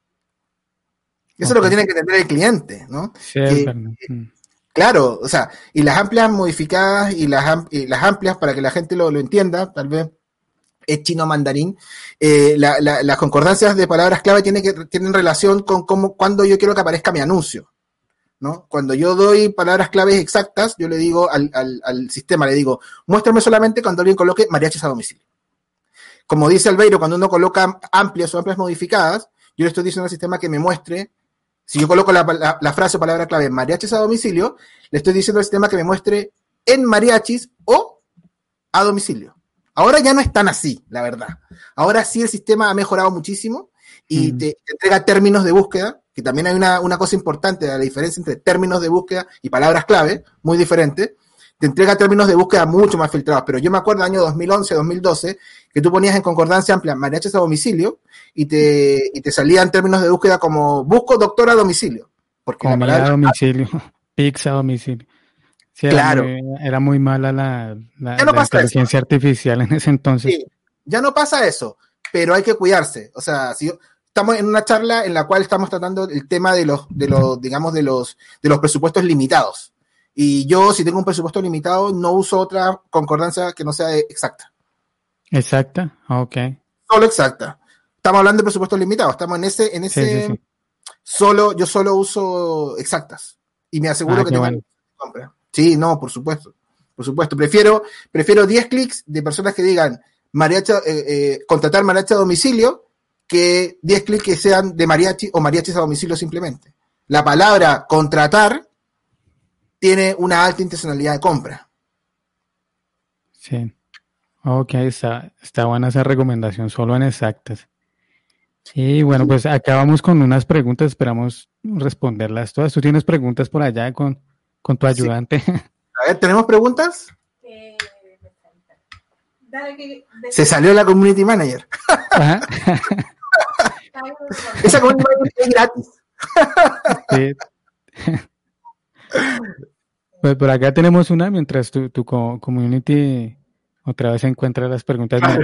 Eso es lo que tiene que entender el cliente, ¿no? Sí, claro, o sea, y las amplias modificadas y las amplias, para que la gente lo entienda, tal vez es chino mandarín, las concordancias de palabras clave tienen relación con cuando yo quiero que aparezca mi anuncio, ¿no? Cuando yo doy palabras claves exactas, yo le digo al sistema, le digo, muéstrame solamente cuando alguien coloque mariachis a domicilio. Como dice Albeiro, cuando uno coloca amplias o amplias modificadas, yo le estoy diciendo al sistema que me muestre. Si yo coloco la frase o palabra clave mariachis a domicilio, le estoy diciendo al sistema que me muestre en mariachis o a domicilio. Ahora ya no es tan así, la verdad. Ahora sí el sistema ha mejorado muchísimo y te entrega términos de búsqueda, que también hay una cosa importante, la diferencia entre términos de búsqueda y palabras clave, muy diferente. Te entrega términos de búsqueda mucho más filtrados, pero yo me acuerdo del año 2011, 2012, que tú ponías en concordancia amplia mariachis a domicilio y te salían términos de búsqueda como busco doctor a domicilio. Porque comida a domicilio, pizza a domicilio. Sí, claro. Era muy mala la inteligencia artificial en ese entonces. Sí, ya no pasa eso, pero hay que cuidarse. O sea, si estamos en una charla en la cual estamos tratando el tema de los presupuestos limitados. Y yo, si tengo un presupuesto limitado, no uso otra concordancia que no sea exacta. ¿Exacta? Ok. Solo exacta. Estamos hablando de presupuestos limitados. Estamos en ese sí. Yo solo uso exactas. Y me aseguro que tengo compra. Sí, no, por supuesto. Por supuesto. Prefiero 10 clics de personas que digan contratar mariachi a domicilio que 10 clics que sean de mariachi o mariachis a domicilio simplemente. La palabra contratar tiene una alta intencionalidad de compra. Sí. Ok, está buena esa recomendación, solo en exactas. Y bueno, pues acá vamos con unas preguntas, esperamos responderlas todas. ¿Tú tienes preguntas por allá con tu Sí. ayudante? A ver, ¿tenemos preguntas? Dale que Se salió la community manager. Ajá. Esa community manager es gratis. Sí. Pues por acá tenemos una, mientras tu community otra vez encuentra las preguntas. Mira,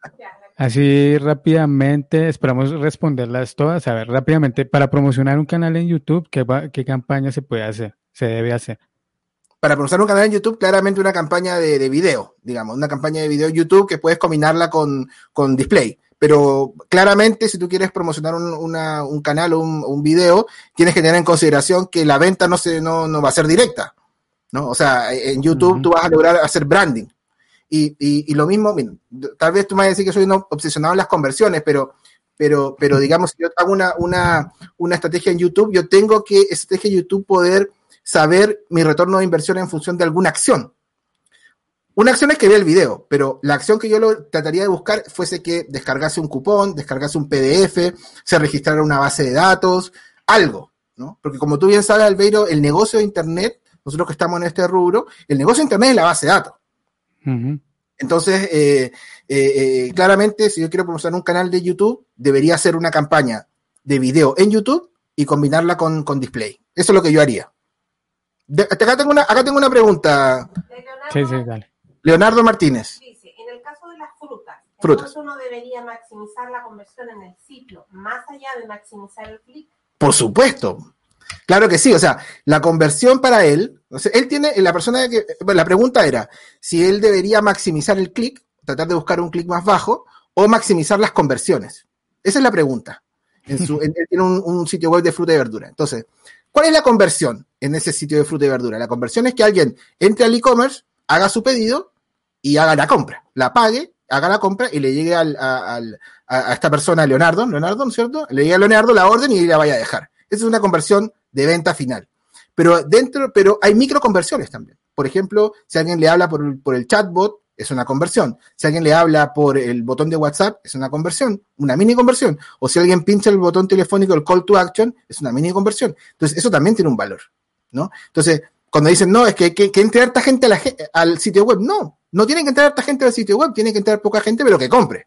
así rápidamente, esperamos responderlas todas. A ver, rápidamente, para promocionar un canal en YouTube, ¿qué campaña se puede hacer? Se debe hacer. Para promocionar un canal en YouTube, claramente una campaña de video, digamos, una campaña de video en YouTube que puedes combinarla con display. Pero claramente, si tú quieres promocionar un canal o un video, tienes que tener en consideración que la venta no va a ser directa, ¿no? O sea, en YouTube tú vas a lograr hacer branding. Y lo mismo, mira, tal vez tú me vas a decir que soy obsesionado en las conversiones, pero digamos, si yo hago una estrategia en YouTube, yo tengo que, esa estrategia de YouTube, poder saber mi retorno de inversión en función de alguna acción. Una acción es que vea el video, pero la acción que yo trataría de buscar fuese que descargase un cupón, descargase un PDF, se registrara una base de datos, algo, ¿no? Porque como tú bien sabes, Albeiro, el negocio de Internet, nosotros que estamos en este rubro, el negocio de Internet es la base de datos. Uh-huh. Entonces, claramente, si yo quiero promocionar un canal de YouTube, debería hacer una campaña de video en YouTube y combinarla con display. Eso es lo que yo haría. Acá tengo una pregunta. Sí, dale. Leonardo Martínez. Dice, en el caso de las frutas, Frutas. entonces uno debería maximizar la conversión en el sitio, más allá de maximizar el clic. Por supuesto. Claro que sí, o sea, la conversión para él, o sea, él tiene, la persona que, bueno, la pregunta era si él debería maximizar el clic, tratar de buscar un clic más bajo, o maximizar las conversiones. Esa es la pregunta. Él tiene un sitio web de fruta y verdura. Entonces, ¿cuál es la conversión en ese sitio de fruta y verdura? La conversión es que alguien entre al e-commerce, haga su pedido y haga la compra, la pague, haga la compra y le llegue a esta persona, Leonardo, ¿no es cierto? Le llegue a Leonardo la orden y la vaya a dejar. Esa es una conversión de venta final. Pero hay microconversiones también. Por ejemplo, si alguien le habla por el chatbot, es una conversión. Si alguien le habla por el botón de WhatsApp, es una conversión, una mini conversión. O si alguien pincha el botón telefónico, el call to action, es una mini conversión. Entonces, eso también tiene un valor, ¿no? Entonces, cuando dicen, no, es que entre harta gente al sitio web, no tienen que entrar harta gente al sitio web, tiene que entrar poca gente, pero que compre.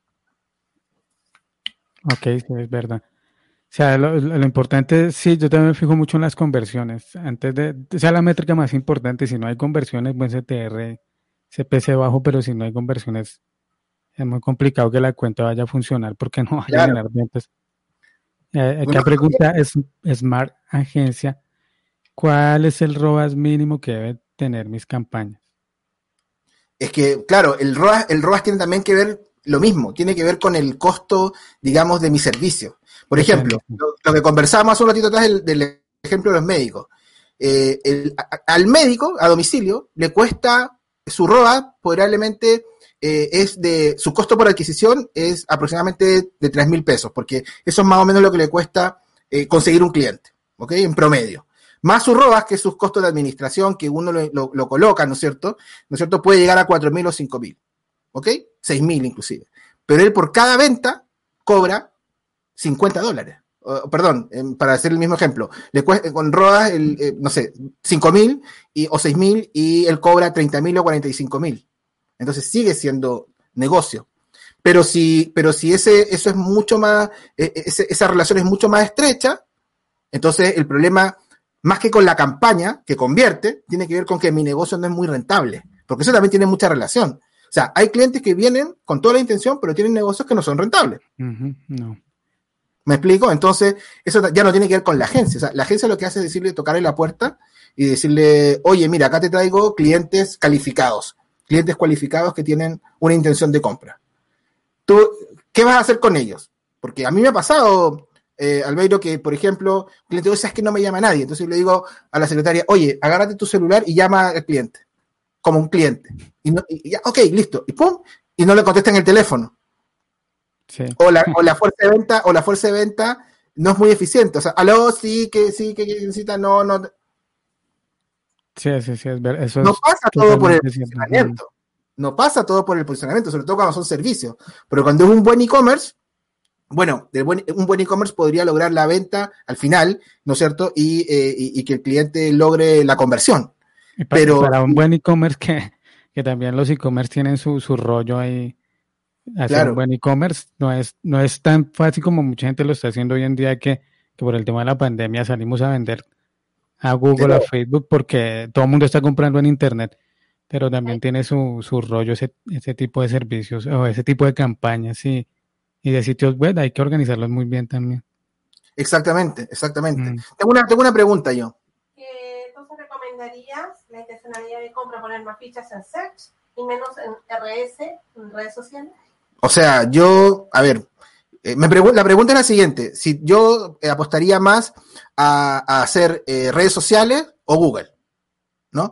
Ok, sí, es verdad. O sea, lo importante, sí, yo también me fijo mucho en las conversiones. O sea, la métrica más importante, si no hay conversiones, buen CTR, CPC bajo, pero si no hay conversiones, es muy complicado que la cuenta vaya a funcionar porque no vaya a generar ventas. Acá pregunta Smart Agencia, ¿cuál es el ROAS mínimo que deben tener mis campañas? Es que, claro, el ROAS tiene también que ver lo mismo, tiene que ver con el costo, digamos, de mi servicio. Por ejemplo, lo que conversábamos hace un ratito atrás del ejemplo de los médicos. Al médico, a domicilio, le cuesta su ROAS, probablemente su costo por adquisición es aproximadamente de 3.000 pesos, porque eso es más o menos lo que le cuesta conseguir un cliente, ¿ok? En promedio. Más sus ROAS, que sus costos de administración, que uno lo coloca, ¿no es cierto? Puede llegar a 4.000 o 5.000, ¿ok? 6.000 inclusive. Pero él por cada venta cobra $50. Perdón, para hacer el mismo ejemplo, le cuesta con ROAS, no sé, 5.000 o 6.000 y él cobra 30.000 o 45.000. Entonces sigue siendo negocio. Pero si eso es mucho más, esa relación es mucho más estrecha, entonces el problema, más que con la campaña que convierte, tiene que ver con que mi negocio no es muy rentable, porque eso también tiene mucha relación. O sea, hay clientes que vienen con toda la intención, pero tienen negocios que no son rentables. No. ¿Me explico? Entonces, eso ya no tiene que ver con la agencia. O sea, la agencia lo que hace es decirle, tocarle la puerta y decirle, oye, mira, acá te traigo clientes cualificados que tienen una intención de compra. ¿Tú qué vas a hacer con ellos? Porque a mí me ha pasado, Albeiro, que, por ejemplo, el cliente dice, es que no me llama nadie. Entonces yo le digo a la secretaria, oye, agárrate tu celular y llama al cliente, como un cliente. Y ya, ok, listo. Y pum, y no le contestan el teléfono. Sí. O la fuerza de venta no es muy eficiente. O sea, aló, sí, que necesita, no. Sí, es verdad. Eso no pasa todo por el posicionamiento. No pasa todo por el posicionamiento, sobre todo cuando son servicios. Pero cuando es un buen e-commerce, bueno, un buen e-commerce podría lograr la venta al final, ¿no es cierto? Y que el cliente logre la conversión. Pero para un buen e-commerce, que también los e-commerce tienen su rollo ahí, hacer claro. Un buen e-commerce no es tan fácil como mucha gente lo está haciendo hoy en día, que por el tema de la pandemia salimos a vender a Google, a Facebook, porque todo el mundo está comprando en internet, pero también tiene su rollo ese tipo de servicios o ese tipo de campañas y de sitios web, hay que organizarlos muy bien también. Exactamente. Tengo una pregunta yo. Entonces, ¿recomendarías la intencionalidad de compra poner más fichas en search y menos en RS, en redes sociales? O sea, la pregunta es la siguiente: si yo apostaría más a hacer redes sociales o Google, ¿no?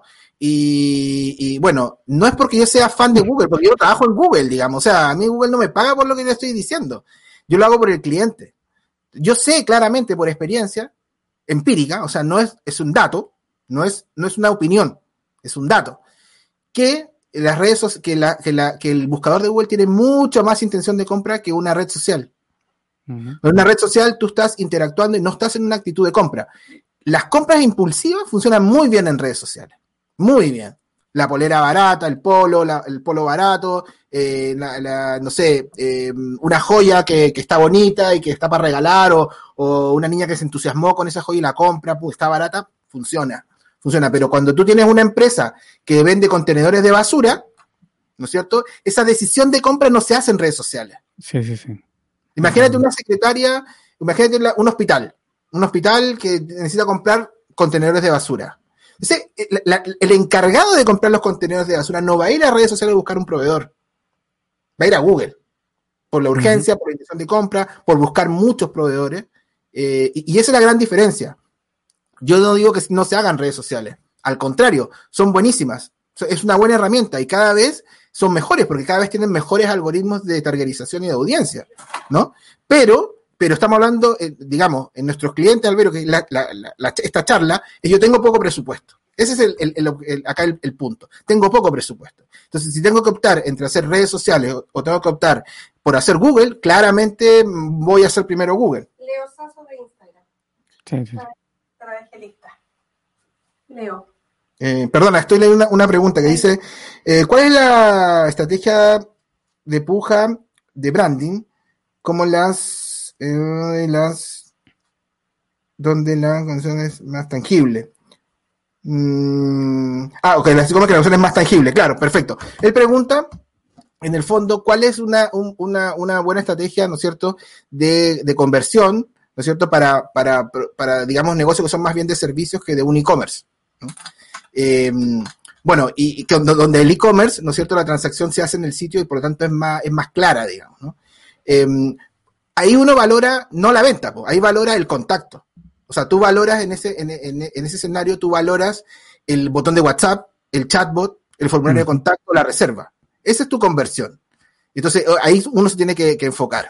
Y bueno, no es porque yo sea fan de Google, porque yo trabajo en Google, digamos. O sea, a mí Google no me paga por lo que le estoy diciendo. Yo lo hago por el cliente. Yo sé claramente por experiencia empírica, o sea, es un dato, no es una opinión, es un dato, que las redes que el buscador de Google tiene mucha más intención de compra que una red social. En una red social tú estás interactuando y no estás en una actitud de compra. Las compras impulsivas funcionan muy bien en redes sociales. Muy bien. La polera barata, el polo barato, no sé, una joya que está bonita y que está para regalar, o una niña que se entusiasmó con esa joya y la compra, pues está barata, funciona. Pero cuando tú tienes una empresa que vende contenedores de basura, ¿no es cierto? Esa decisión de compra no se hace en redes sociales. Sí. Imagínate una secretaria, imagínate un hospital que necesita comprar contenedores de basura. Entonces, el encargado de comprar los contenedores de basura no va a ir a redes sociales a buscar un proveedor, va a ir a Google, por la urgencia, por la intención de compra, por buscar muchos proveedores, y esa es la gran diferencia. Yo no digo que no se hagan redes sociales, al contrario, son buenísimas, es una buena herramienta y cada vez son mejores, porque cada vez tienen mejores algoritmos de targetización y de audiencia, ¿no? Pero estamos hablando, digamos, en nuestros clientes, Alvaro, que esta charla, es yo tengo poco presupuesto. Ese es acá el punto. Tengo poco presupuesto. Entonces, si tengo que optar entre hacer redes sociales o tengo que optar por hacer Google, claramente voy a hacer primero Google. Leo Sasso de Instagram. Sí. Para evangelista. Leo. Perdona, estoy leyendo una pregunta que dice, ¿cuál es la estrategia de puja de branding? ¿Cómo donde la canción es más tangible? Ok, como que la canción es más tangible, claro, perfecto. Él pregunta, en el fondo, ¿cuál es una buena estrategia, ¿no es cierto?, de conversión, ¿no es cierto?, para digamos, negocios que son más bien de servicios que de un e-commerce, ¿no? Bueno, y donde el e-commerce, ¿no es cierto?, la transacción se hace en el sitio y por lo tanto es más clara, digamos, ¿no? Ahí uno valora no la venta, ahí valora el contacto. O sea, tú valoras en ese escenario, tú valoras el botón de WhatsApp, el chatbot, el formulario de contacto, la reserva. Esa es tu conversión. Entonces, ahí uno se tiene que enfocar.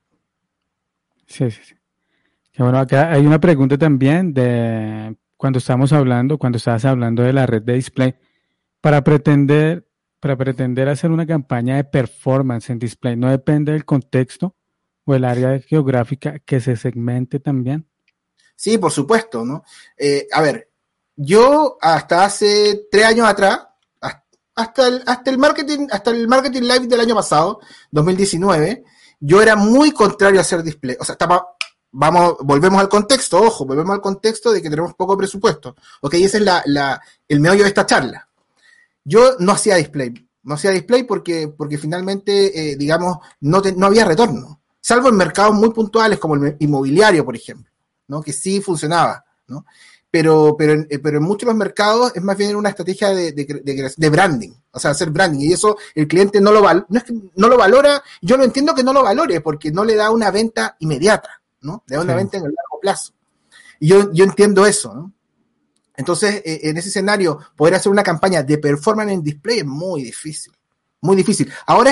Sí. Bueno, acá hay una pregunta también de cuando estabas hablando de la red de display, para pretender hacer una campaña de performance en display, ¿no depende del contexto o el área geográfica que se segmente también? Sí, por supuesto, ¿no? A ver, yo hasta hace 3 años atrás, hasta el marketing live del año pasado, 2019, yo era muy contrario a hacer display. O sea, volvemos al contexto de que tenemos poco presupuesto. Ok, ese es el meollo de esta charla. Yo no hacía display porque finalmente, digamos, no había retorno, salvo en mercados muy puntuales como el inmobiliario, por ejemplo, ¿no? Que sí funcionaba, ¿no? Pero en muchos de los mercados es más bien una estrategia de branding, o sea, hacer branding, y eso el cliente no es que no lo valora. Yo lo entiendo que no lo valore porque no le da una venta inmediata, ¿no? Le da una venta en el largo plazo. Y yo entiendo eso, ¿no? Entonces, en ese escenario, poder hacer una campaña de performance en display es muy difícil. Muy difícil. Ahora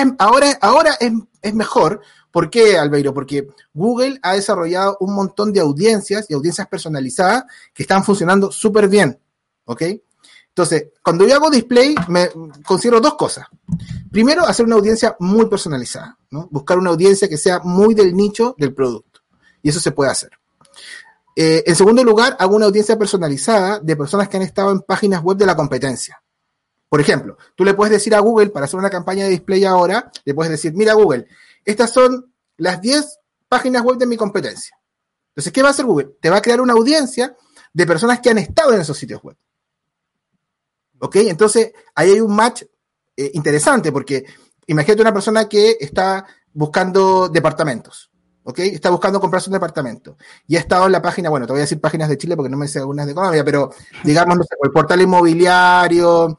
es mejor. ¿Por qué, Albeiro? Porque Google ha desarrollado un montón de audiencias y audiencias personalizadas que están funcionando súper bien. ¿Ok? Entonces, cuando yo hago display, me considero 2 cosas. Primero, hacer una audiencia muy personalizada, ¿no? Buscar una audiencia que sea muy del nicho del producto. Y eso se puede hacer. En segundo lugar, hago una audiencia personalizada de personas que han estado en páginas web de la competencia. Por ejemplo, tú le puedes decir a Google, para hacer una campaña de display ahora, le puedes decir, mira Google, estas son las 10 páginas web de mi competencia. Entonces, ¿qué va a hacer Google? Te va a crear una audiencia de personas que han estado en esos sitios web. ¿Ok? Entonces, ahí hay un match interesante, porque imagínate una persona que está buscando departamentos. ¿Ok? Está buscando comprarse un departamento. Y ha estado en la página, bueno, te voy a decir páginas de Chile porque no me sé algunas de Colombia, pero digamos, no sé, el portal inmobiliario,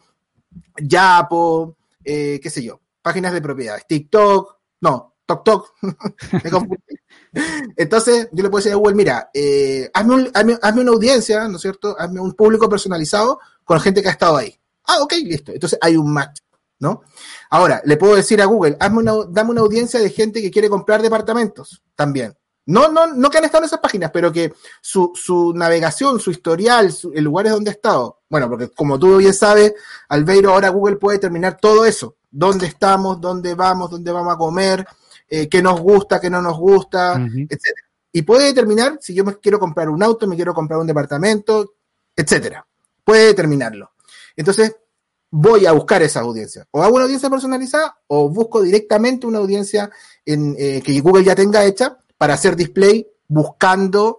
Yapo, qué sé yo, páginas de propiedades, TikTok, no, TokTok. Me confundí. Entonces, yo le puedo decir a Google, mira, hazme una audiencia, ¿no es cierto? Hazme un público personalizado con gente que ha estado ahí. Ah, ok, listo. Entonces hay un match, ¿no? Ahora, le puedo decir a Google, dame una audiencia de gente que quiere comprar departamentos también. No que han estado en esas páginas, pero que su navegación, su historial, el lugares donde ha estado. Bueno, porque como tú bien sabes, Albeiro, ahora Google puede determinar todo eso. Dónde estamos, dónde vamos a comer, qué nos gusta, qué no nos gusta, etcétera. Y puede determinar si yo me quiero comprar un auto, me quiero comprar un departamento, etcétera. Puede determinarlo. Entonces, voy a buscar esa audiencia. O hago una audiencia personalizada o busco directamente una audiencia que Google ya tenga hecha para hacer display buscando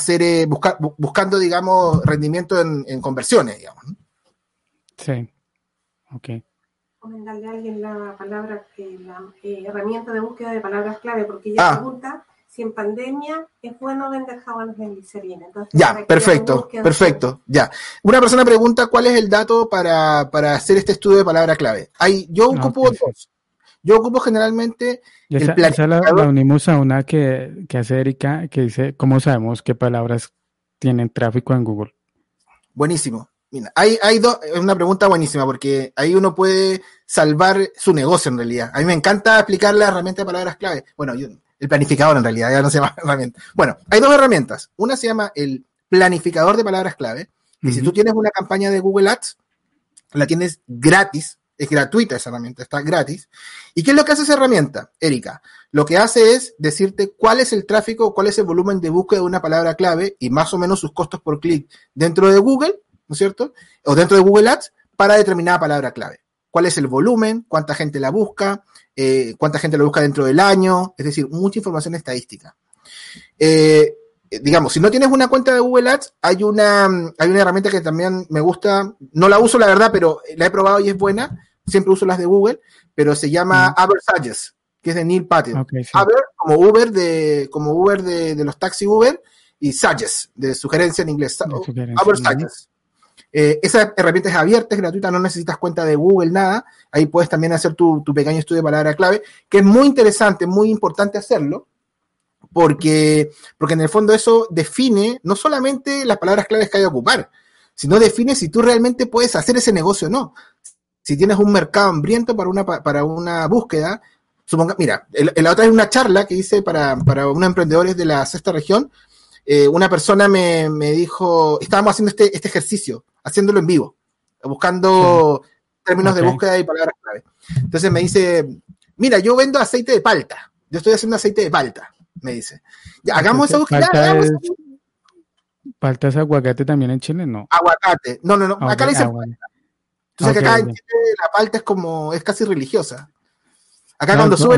digamos, rendimiento en conversiones, digamos, ¿no? Sí. Ok. Comentarle a alguien la palabra, la herramienta de búsqueda de palabras clave, porque ella pregunta si en pandemia es bueno vender jabones en glicerina. Entonces, ya, perfecto, ya. Una persona pregunta cuál es el dato para hacer este estudio de palabra clave. Yo ocupo dos. Yo ocupo generalmente el planificador. Esa la unimos a una que hace Erika, que dice, ¿cómo sabemos qué palabras tienen tráfico en Google? Buenísimo. Mira, hay es una pregunta buenísima, porque ahí uno puede salvar su negocio en realidad. A mí me encanta explicar la herramienta de palabras clave. Bueno, el planificador en realidad, ya no se llama herramienta. Bueno, hay dos herramientas. Una se llama el planificador de palabras clave, y si tú tienes una campaña de Google Ads, la tienes gratis. Es gratuita esa herramienta, está gratis. ¿Y qué es lo que hace esa herramienta, Erika? Lo que hace es decirte cuál es el tráfico, cuál es el volumen de búsqueda de una palabra clave y más o menos sus costos por clic dentro de Google, ¿no es cierto? O dentro de Google Ads para determinada palabra clave. ¿Cuál es el volumen? ¿Cuánta gente la busca? ¿Cuánta gente la busca dentro del año? Es decir, mucha información estadística. Digamos, si no tienes una cuenta de Google Ads, hay una herramienta que también me gusta, no la uso la verdad, pero la he probado y es buena, siempre uso las de Google, pero se llama Aversages, que es de Neil Patel. Okay, sí. Aver, como Uber de los taxi Uber, y Sages, de sugerencia en inglés. Aversages. Esa herramienta es abierta, es gratuita, no necesitas cuenta de Google, nada. Ahí puedes también hacer tu pequeño estudio de palabra clave, que es muy interesante, muy importante hacerlo, porque en el fondo eso define no solamente las palabras claves que hay que ocupar, sino define si tú realmente puedes hacer ese negocio o no. Si tienes un mercado hambriento para una búsqueda, mira, la otra es una charla que hice para unos emprendedores de la sexta región. Una persona me dijo, estábamos haciendo este ejercicio, haciéndolo en vivo, buscando términos de búsqueda y palabras clave. Entonces me dice, mira, yo vendo aceite de palta, yo estoy haciendo aceite de palta. Me dice, ya, hagamos esa búsqueda. ¿Palta es aguacate también en Chile? No. Aguacate. No. Acá le dicen palta. Entonces que acá en Chile la palta es casi religiosa. Acá cuando sube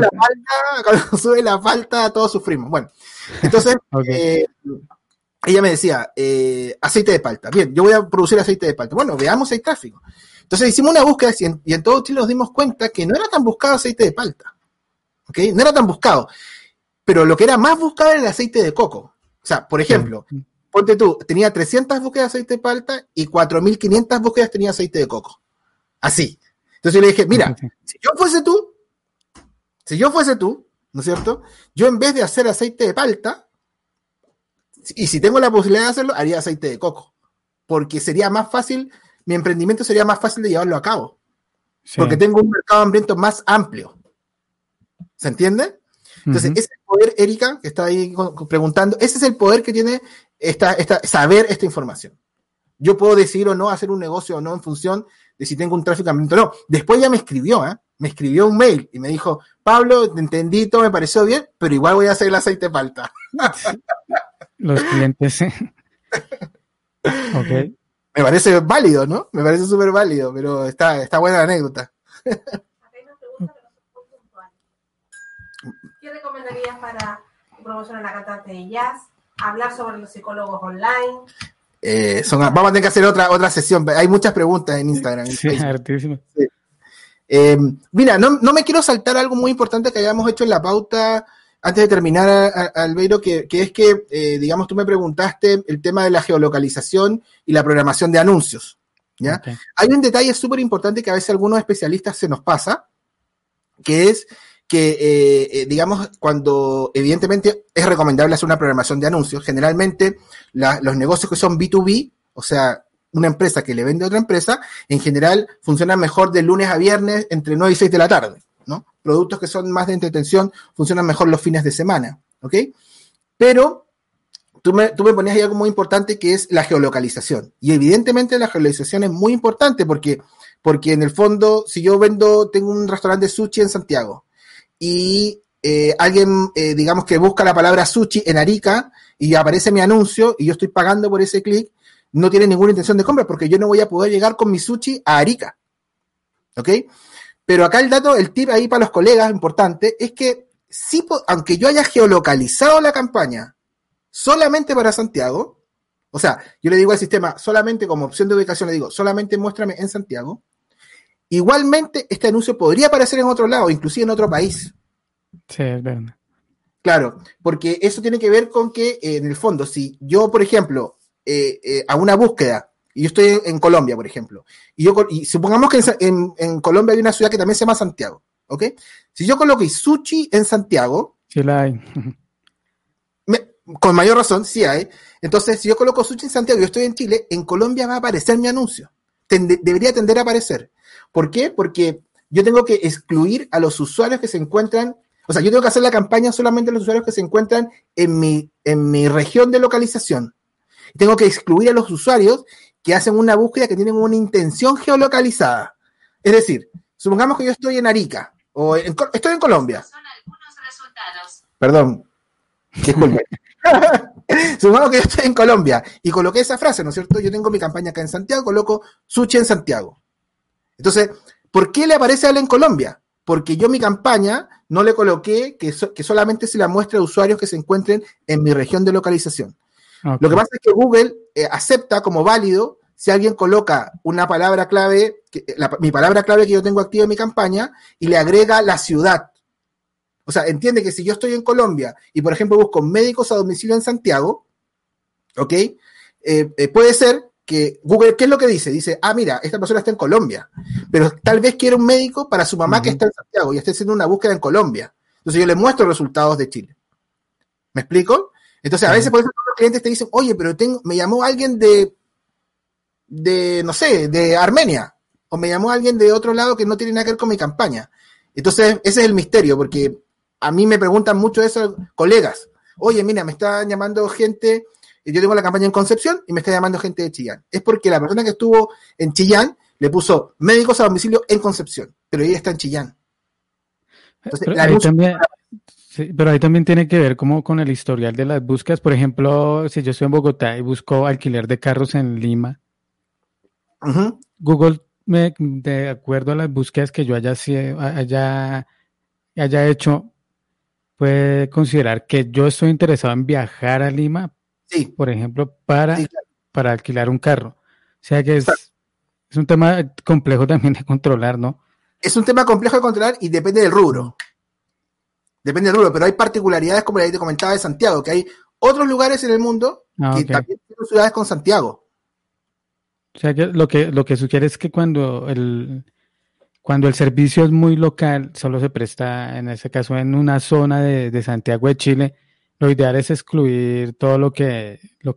la palta, todos sufrimos. Bueno, entonces ella me decía, aceite de palta. Bien, yo voy a producir aceite de palta. Bueno, veamos si hay tráfico. Entonces hicimos una búsqueda y en todo Chile nos dimos cuenta que no era tan buscado aceite de palta. ¿Ok? No era tan buscado. Pero lo que era más buscado era el aceite de coco. O sea, por ejemplo, ponte tú, tenía 300 búsquedas de aceite de palta y 4.500 búsquedas tenía aceite de coco. Así. Entonces yo le dije, mira, si yo fuese tú, ¿no es cierto? Yo en vez de hacer aceite de palta, y si tengo la posibilidad de hacerlo, haría aceite de coco. Porque sería más fácil, mi emprendimiento sería más fácil de llevarlo a cabo. Sí. Porque tengo un mercado hambriento más amplio. ¿Se entiende? Entonces, ese es el poder, Erika, que está ahí preguntando, ese es el poder que tiene saber esta información. Yo puedo decidir o no hacer un negocio o no en función de si tengo un tráfico hambriento o no. Después ya me escribió, me escribió un mail y me dijo, Pablo, te entendí, todo me pareció bien, pero igual voy a hacer el aceite de palta. Los clientes, ok. Me parece válido, ¿no? Me parece súper válido, pero está buena la anécdota. ¿Qué recomendarías para promocionar a la cantante de jazz? Hablar sobre los psicólogos online. Vamos a tener que hacer otra sesión. Hay muchas preguntas en Instagram. Sí, hartísimo. Sí. Mira, no me quiero saltar algo muy importante que hayamos hecho en la pauta antes de terminar, Albeiro, que es que, digamos, tú me preguntaste el tema de la geolocalización y la programación de anuncios, ¿ya? Okay. Hay un detalle súper importante que a veces a algunos especialistas se nos pasa, que es que, digamos, cuando evidentemente es recomendable hacer una programación de anuncios, generalmente los negocios que son B2B, o sea, una empresa que le vende a otra empresa, en general funcionan mejor de lunes a viernes entre 9 y 6 de la tarde, ¿no? Productos que son más de entretención funcionan mejor los fines de semana, ¿ok? Pero tú me ponías ahí algo muy importante que es la geolocalización. Y evidentemente la geolocalización es muy importante porque en el fondo, si yo tengo un restaurante de sushi en Santiago y alguien, digamos que busca la palabra sushi en Arica y aparece mi anuncio y yo estoy pagando por ese clic, no tiene ninguna intención de compra porque yo no voy a poder llegar con mi sushi a Arica, ¿ok? Pero acá el tip ahí para los colegas importante es que sí, aunque yo haya geolocalizado la campaña solamente para Santiago, o sea, yo le digo al sistema solamente como opción de ubicación, le digo solamente muéstrame en Santiago, igualmente este anuncio podría aparecer en otro lado, inclusive en otro país. Sí, es verdad. Claro, porque eso tiene que ver con que en el fondo, si yo, por ejemplo, hago una búsqueda, y yo estoy en Colombia, por ejemplo, y supongamos que en Colombia hay una ciudad que también se llama Santiago, ¿ok? Si yo coloco sushi en Santiago, sí la hay. Con mayor razón, sí hay. Entonces, si yo coloco sushi en Santiago y yo estoy en Chile, en Colombia va a aparecer mi anuncio. Debería tender a aparecer. ¿Por qué? Porque yo tengo que excluir a los usuarios que se encuentran, o sea, yo tengo que hacer la campaña solamente a los usuarios que se encuentran en mi región de localización. Tengo que excluir a los usuarios que hacen una búsqueda que tienen una intención geolocalizada. Es decir, supongamos que yo estoy en Arica, o estoy en Colombia. Son algunos resultados. Perdón, disculpe. Supongamos que yo estoy en Colombia y coloqué esa frase, ¿no es cierto? Yo tengo mi campaña acá en Santiago, coloco sushi en Santiago. Entonces, ¿por qué le aparece a él en Colombia? Porque yo mi campaña no le coloqué que solamente se la muestre a usuarios que se encuentren en mi región de localización. Okay. Lo que pasa es que Google acepta como válido si alguien coloca una palabra clave, mi palabra clave que yo tengo activa en mi campaña, y le agrega la ciudad. O sea, entiende que si yo estoy en Colombia y, por ejemplo, busco médicos a domicilio en Santiago, ¿ok? Puede ser que Google, ¿qué es lo que dice? Dice, mira, esta persona está en Colombia, pero tal vez quiere un médico para su mamá que está en Santiago y está haciendo una búsqueda en Colombia. Entonces yo le muestro resultados de Chile. ¿Me explico? Entonces a veces por eso los clientes te dicen, oye, pero me llamó alguien de no sé, de Armenia, o me llamó alguien de otro lado que no tiene nada que ver con mi campaña. Entonces ese es el misterio, porque a mí me preguntan mucho eso colegas. Oye, mira, me están llamando gente, yo tengo la campaña en Concepción y me está llamando gente de Chillán. Es porque la persona que estuvo en Chillán le puso médicos a domicilio en Concepción, pero ella está en Chillán. Entonces, pero ahí también tiene que ver como con el historial de las búsquedas. Por ejemplo, si yo estoy en Bogotá y busco alquiler de carros en Lima, Google, de acuerdo a las búsquedas que yo haya hecho, puede considerar que yo estoy interesado en viajar a Lima, sí, por ejemplo, para alquilar un carro. O sea que es un tema complejo también de controlar, ¿no? Es un tema complejo de controlar y depende del rubro. Depende del rubro, pero hay particularidades, como te comentaba, de Santiago, que hay otros lugares en el mundo que también tienen ciudades con Santiago. O sea que lo que sugiere es que cuando el servicio es muy local, solo se presta, en ese caso, en una zona de Santiago de Chile, lo ideal es excluir todo lo que o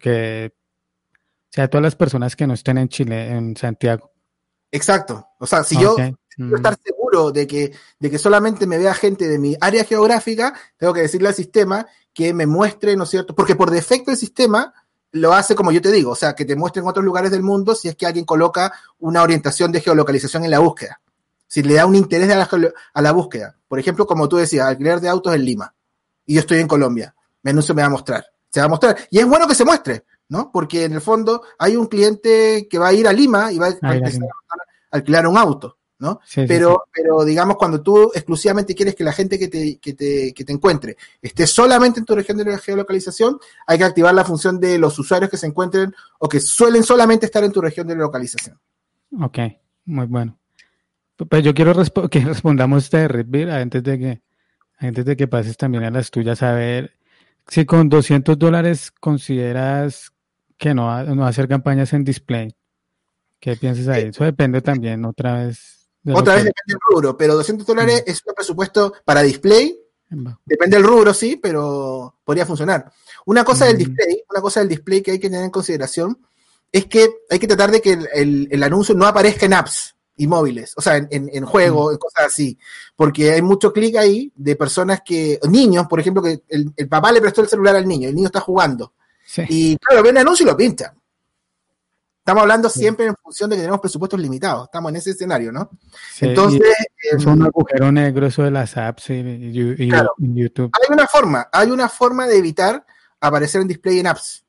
sea, todas las personas que no estén en Chile, en Santiago. Exacto. O sea, si yo quiero estar seguro de que solamente me vea gente de mi área geográfica, tengo que decirle al sistema que me muestre, ¿no es cierto? Porque por defecto el sistema lo hace como yo te digo, o sea, que te muestre en otros lugares del mundo si es que alguien coloca una orientación de geolocalización en la búsqueda. si le da un interés a la búsqueda. Por ejemplo, como tú decías, alquiler de autos en Lima, y yo estoy en Colombia, mi anuncio me va a mostrar, se va a mostrar, y es bueno que se muestre, ¿no? Porque en el fondo hay un cliente que va a ir a Lima y va a empezar a alquilar un auto, ¿no? Sí, pero digamos, cuando tú exclusivamente quieres que la gente que te encuentre esté solamente en tu región de geolocalización, hay que activar la función de los usuarios que se encuentren o que suelen solamente estar en tu región de localización. Ok, muy bueno. Pues yo quiero que respondamos esta de Redbeer antes de que pases también a las tuyas, a ver si con $200 consideras que no hacer campañas en display. ¿Qué piensas ahí? Eso depende también otra vez. Depende del rubro, pero $200 es un presupuesto para display. Depende del rubro, sí, pero podría funcionar. Una cosa del display que hay que tener en consideración es que hay que tratar de que el anuncio no aparezca en apps y móviles, o sea, en juegos, en cosas así, porque hay mucho clic ahí de personas niños, por ejemplo, que el papá le prestó el celular al niño, el niño está jugando, y claro, ve un anuncio y lo pincha. Estamos hablando siempre en función de que tenemos presupuestos limitados, estamos en ese escenario, ¿no? Sí, entonces... Es un agujero negro eso de las apps y claro, YouTube. Hay una forma de evitar aparecer en display en apps.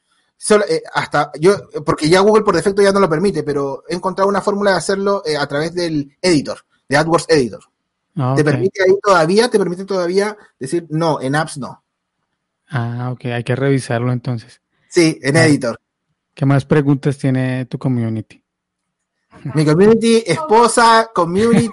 Porque ya Google por defecto ya no lo permite, pero he encontrado una fórmula de hacerlo a través del editor, de AdWords Editor. Te permite todavía decir no, en apps no. Ok, hay que revisarlo entonces. Sí, en editor. ¿Qué más preguntas tiene tu community? Mi community, esposa, community.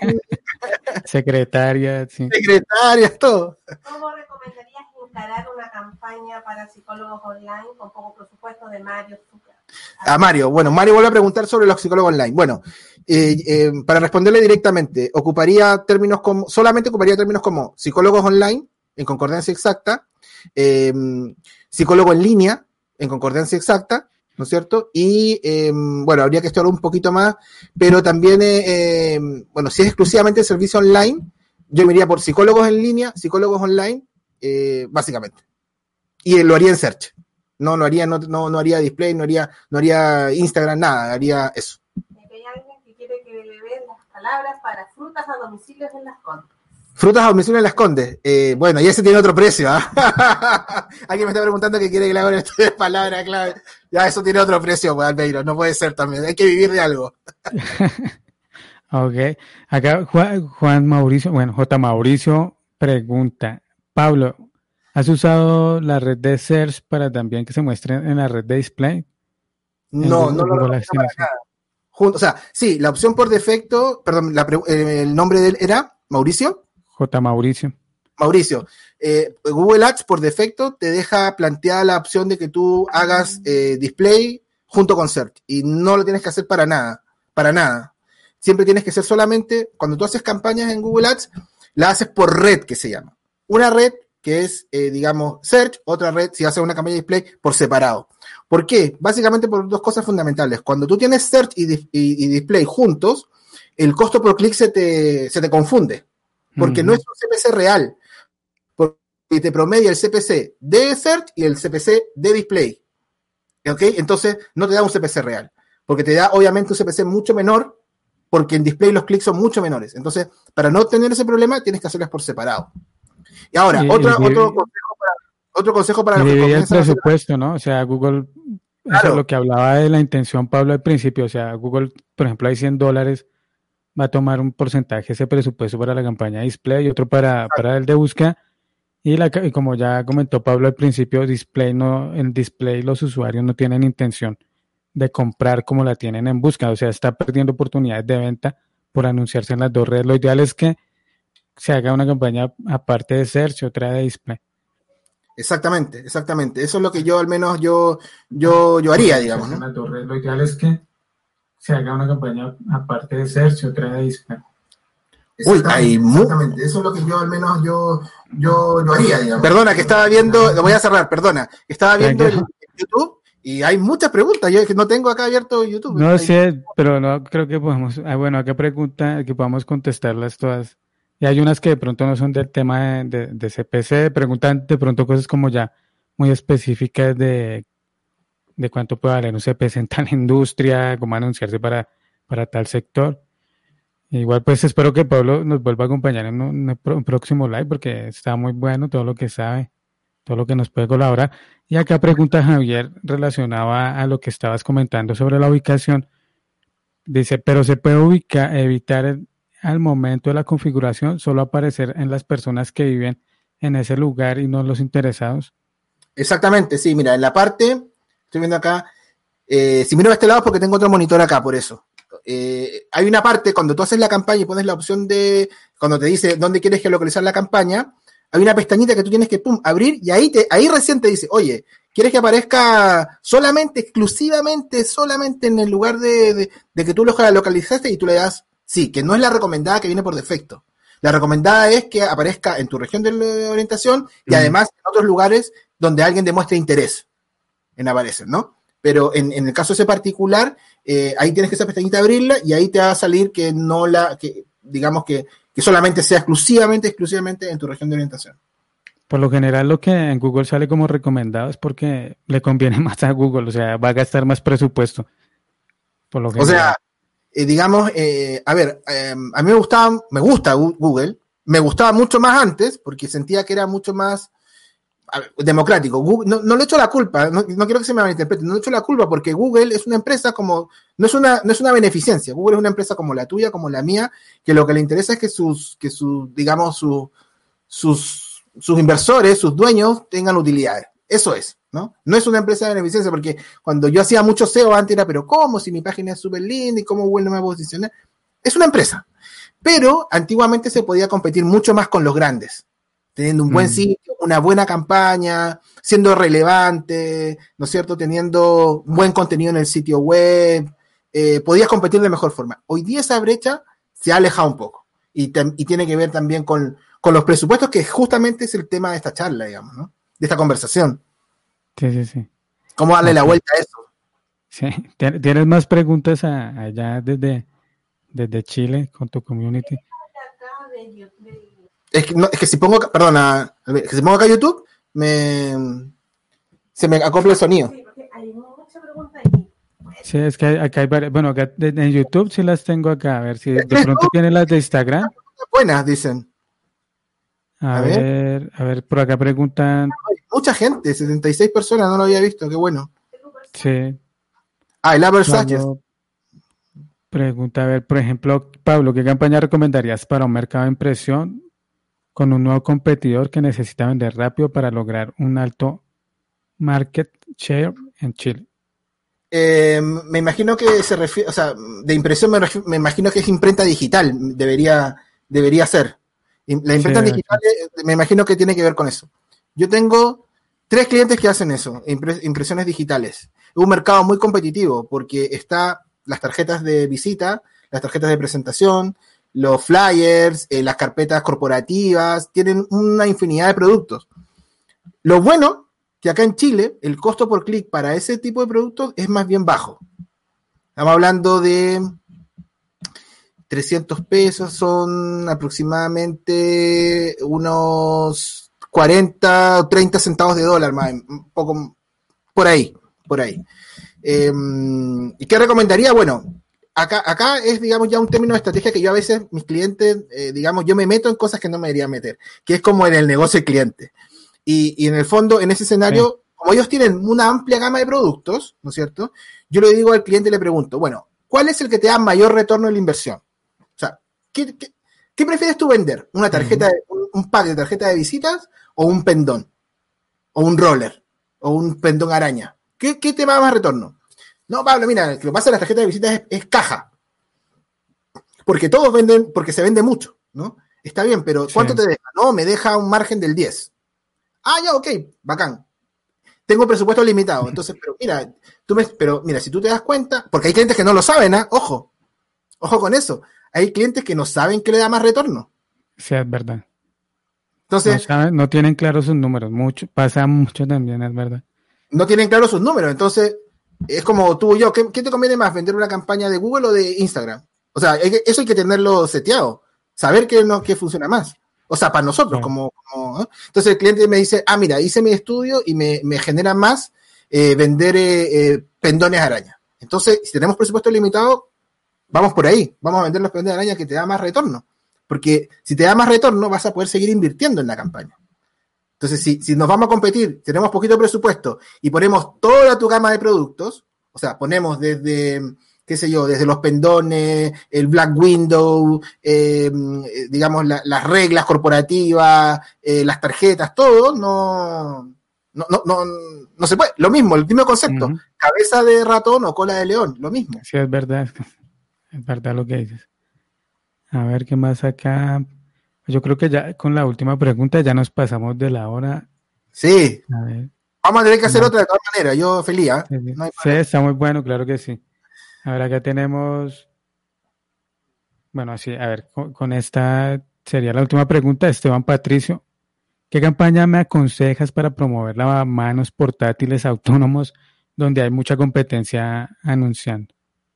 Secretaria, sí. Secretarias, todo. ¿Cómo recomendarías encarar una campaña para psicólogos online con poco presupuesto de Mario Zucker? A Mario. Bueno, Mario vuelve a preguntar sobre los psicólogos online. Bueno, para responderle directamente, solamente ocuparía términos como psicólogos online, en concordancia exacta, psicólogo en línea, en concordancia exacta, ¿no es cierto? Y, bueno, habría que estudiar un poquito más, pero también, si es exclusivamente servicio online, yo me iría por psicólogos en línea, psicólogos online, básicamente. Y lo haría en search. No haría display, no haría Instagram, nada, haría eso. Hay alguien que quiere que le den las palabras para frutas a domicilio en Las Condes. Frutas a domicilio en Las Condes. Bueno, y ese tiene otro precio, ¿ah? Alguien me está preguntando que quiere que le haga esto de palabra clave. Ya, eso tiene otro precio, pues, Albeiro. No puede ser también. Hay que vivir de algo. Ok. Acá Juan Mauricio, J. Mauricio pregunta, Pablo, ¿has usado la red de search para también que se muestre en la red de display? No lo recomiendo para nada. O sea, sí, la opción por defecto, perdón, el nombre de él era Mauricio. J. Mauricio. Google Ads por defecto te deja planteada la opción de que tú hagas display junto con search y no lo tienes que hacer para nada. Siempre tienes que ser solamente, cuando tú haces campañas en Google Ads, la haces por red, que se llama. Una red que es, search, otra red, si haces una campaña de display, por separado. ¿Por qué? Básicamente por dos cosas fundamentales. Cuando tú tienes search y display juntos, el costo por clic se te confunde. Porque no es un CPC real, porque te promedia el CPC de search y el CPC de display. ¿Ok? Entonces, no te da un CPC real, porque te da obviamente un CPC mucho menor, porque en display los clics son mucho menores. Entonces, para no tener ese problema, tienes que hacerlas por separado. Y ahora, otro consejo para los que comienzan el presupuesto, ¿no? O sea, Google, claro. Eso es lo que hablaba de la intención, Pablo, al principio. O sea, Google, por ejemplo, hay $100, va a tomar un porcentaje de ese presupuesto para la campaña de display y otro para el de búsqueda. Y como ya comentó Pablo al principio, en display los usuarios no tienen intención de comprar como la tienen en búsqueda. O sea, está perdiendo oportunidades de venta por anunciarse en las dos redes. Lo ideal es que se haga una campaña aparte de search, otra de display. Exactamente. Eso es lo que yo al menos yo haría, digamos, ¿no? Lo ideal es que se haga una campaña aparte de search, otra de display. Exactamente, eso es lo que yo al menos yo haría, digamos. Perdona, que estaba viendo, lo voy a cerrar, estaba viendo el YouTube y hay muchas preguntas, yo no tengo acá abierto YouTube. No sé, pero no creo que podamos, acá pregunta que podamos contestarlas todas. Y hay unas que de pronto no son del tema de CPC, preguntan de pronto cosas como ya muy específicas de cuánto puede valer un CPC en tal industria, cómo anunciarse para tal sector. Igual pues espero que Pablo nos vuelva a acompañar en un próximo live porque está muy bueno todo lo que sabe, todo lo que nos puede colaborar. Y acá pregunta Javier relacionado a lo que estabas comentando sobre la ubicación. Dice, pero se puede evitar al momento de la configuración solo aparecer en las personas que viven en ese lugar y no los interesados. Exactamente, sí, mira, en la parte, estoy viendo acá, si miro a este lado es porque tengo otro monitor acá, por eso. Hay una parte, cuando tú haces la campaña y pones la opción de, cuando te dice dónde quieres geolocalizar la campaña, hay una pestañita que tú tienes que abrir y ahí recién te dice, oye, ¿quieres que aparezca exclusivamente en el lugar de que tú lo localizaste? Y tú le das sí, que no es la recomendada que viene por defecto. La recomendada es que aparezca en tu región de orientación y además en otros lugares donde alguien demuestre interés en aparecer, ¿no? Pero en el caso ese particular, ahí tienes que esa pestañita abrirla y ahí te va a salir que digamos que solamente sea exclusivamente en tu región de orientación. Por lo general lo que en Google sale como recomendado es porque le conviene más a Google, o sea, va a gastar más presupuesto. Por lo general. O sea, digamos, a mí me gusta Google, me gustaba mucho más antes porque sentía que era mucho más democrático. Google, no le echo la culpa, no quiero que se me malinterprete, no le echo la culpa porque Google es una empresa no es una beneficencia. Google es una empresa como la tuya, como la mía, que lo que le interesa es que sus inversores, sus dueños tengan utilidades. Eso es, ¿no? No es una empresa de beneficencia porque cuando yo hacía mucho SEO antes era, pero ¿cómo? Si mi página es súper linda y cómo Google no me va a posicionar. Es una empresa. Pero antiguamente se podía competir mucho más con los grandes, teniendo un buen sitio, una buena campaña, siendo relevante, ¿no es cierto? Teniendo buen contenido en el sitio web, podías competir de mejor forma. Hoy día esa brecha se ha alejado un poco y tiene que ver también con los presupuestos, que justamente es el tema de esta charla, digamos, ¿no? De esta conversación. Sí. ¿Cómo darle la vuelta a eso? Sí, ¿tienes más preguntas allá desde Chile con tu community? Es que si pongo, perdona, que si pongo acá YouTube, se me acopla el sonido. Sí, porque hay mucha pregunta ahí. Sí, es que acá hay varias, bueno, acá en YouTube sí las tengo acá, a ver si de pronto tienen las de Instagram. Buenas, dicen. A ver, por acá preguntan. Mucha gente, 76 personas, no lo había visto, qué bueno. Sí. El Albert Sánchez. Pregunta, a ver, por ejemplo, Pablo, ¿qué campaña recomendarías para un mercado de impresión con un nuevo competidor que necesita vender rápido para lograr un alto market share en Chile? Me imagino que se refiere, o sea, de impresión me imagino que es imprenta digital, debería ser. La imprenta digital me imagino que tiene que ver con eso. Yo tengo 3 clientes que hacen eso, impresiones digitales. Es un mercado muy competitivo porque está las tarjetas de visita, las tarjetas de presentación, los flyers, las carpetas corporativas, tienen una infinidad de productos. Lo bueno que acá en Chile el costo por clic para ese tipo de productos es más bien bajo. Estamos hablando de 300 pesos, son aproximadamente unos 40 o 30 centavos de dólar, más, un poco por ahí. ¿Y qué recomendaría? Bueno, acá es, digamos, ya un término de estrategia que yo a veces, mis clientes, digamos, yo me meto en cosas que no me debería meter, que es como en el negocio del cliente. Y en el fondo, en ese escenario, como ellos tienen una amplia gama de productos, ¿no es cierto? Yo le digo al cliente y le pregunto, bueno, ¿cuál es el que te da mayor retorno de la inversión? O sea, ¿qué prefieres tú vender? ¿Una tarjeta, un pack de tarjeta de visitas o un pendón? ¿O un roller? ¿O un pendón araña? ¿Qué te da más retorno? No, Pablo, mira, lo que pasa en las tarjetas de visitas es caja. Porque todos venden, porque se vende mucho, ¿no? Está bien, pero ¿cuánto te deja? No, me deja un margen del 10. Ya, ok, bacán. Tengo presupuesto limitado, entonces, pero mira, si tú te das cuenta, porque hay clientes que no lo saben, ojo con eso. Hay clientes que no saben qué le da más retorno. Sí, es verdad. Entonces, no tienen claros sus números, pasa mucho también, es verdad. No tienen claros sus números, entonces es como tú y yo, ¿qué te conviene más, vender una campaña de Google o de Instagram? O sea, eso hay que tenerlo seteado, saber qué funciona más. O sea, para nosotros, ¿no? Entonces el cliente me dice, mira, hice mi estudio y me genera más vender pendones araña. Entonces, si tenemos presupuesto limitado, vamos por ahí, vamos a vender los peones de araña que te da más retorno, porque si te da más retorno vas a poder seguir invirtiendo en la campaña. Entonces, si nos vamos a competir, tenemos poquito presupuesto y ponemos toda tu gama de productos, o sea, ponemos desde, qué sé yo, desde los pendones, el Black Window, digamos, las reglas corporativas, las tarjetas, todo, no se puede. Lo mismo, el mismo concepto. Uh-huh. Cabeza de ratón o cola de león, lo mismo. Sí, es verdad lo que dices. A ver, ¿qué más acá? Yo creo que ya con la última pregunta ya nos pasamos de la hora. Sí. A ver. Vamos a tener que hacer otra de todas maneras. Yo feliz, ¿eh? Sí, no sí, está muy bueno, claro que sí. Ahora acá tenemos... Bueno, sí, a ver, con esta sería la última pregunta. Esteban Patricio, ¿qué campaña me aconsejas para promover lavamanos portátiles autónomos donde hay mucha competencia anunciando?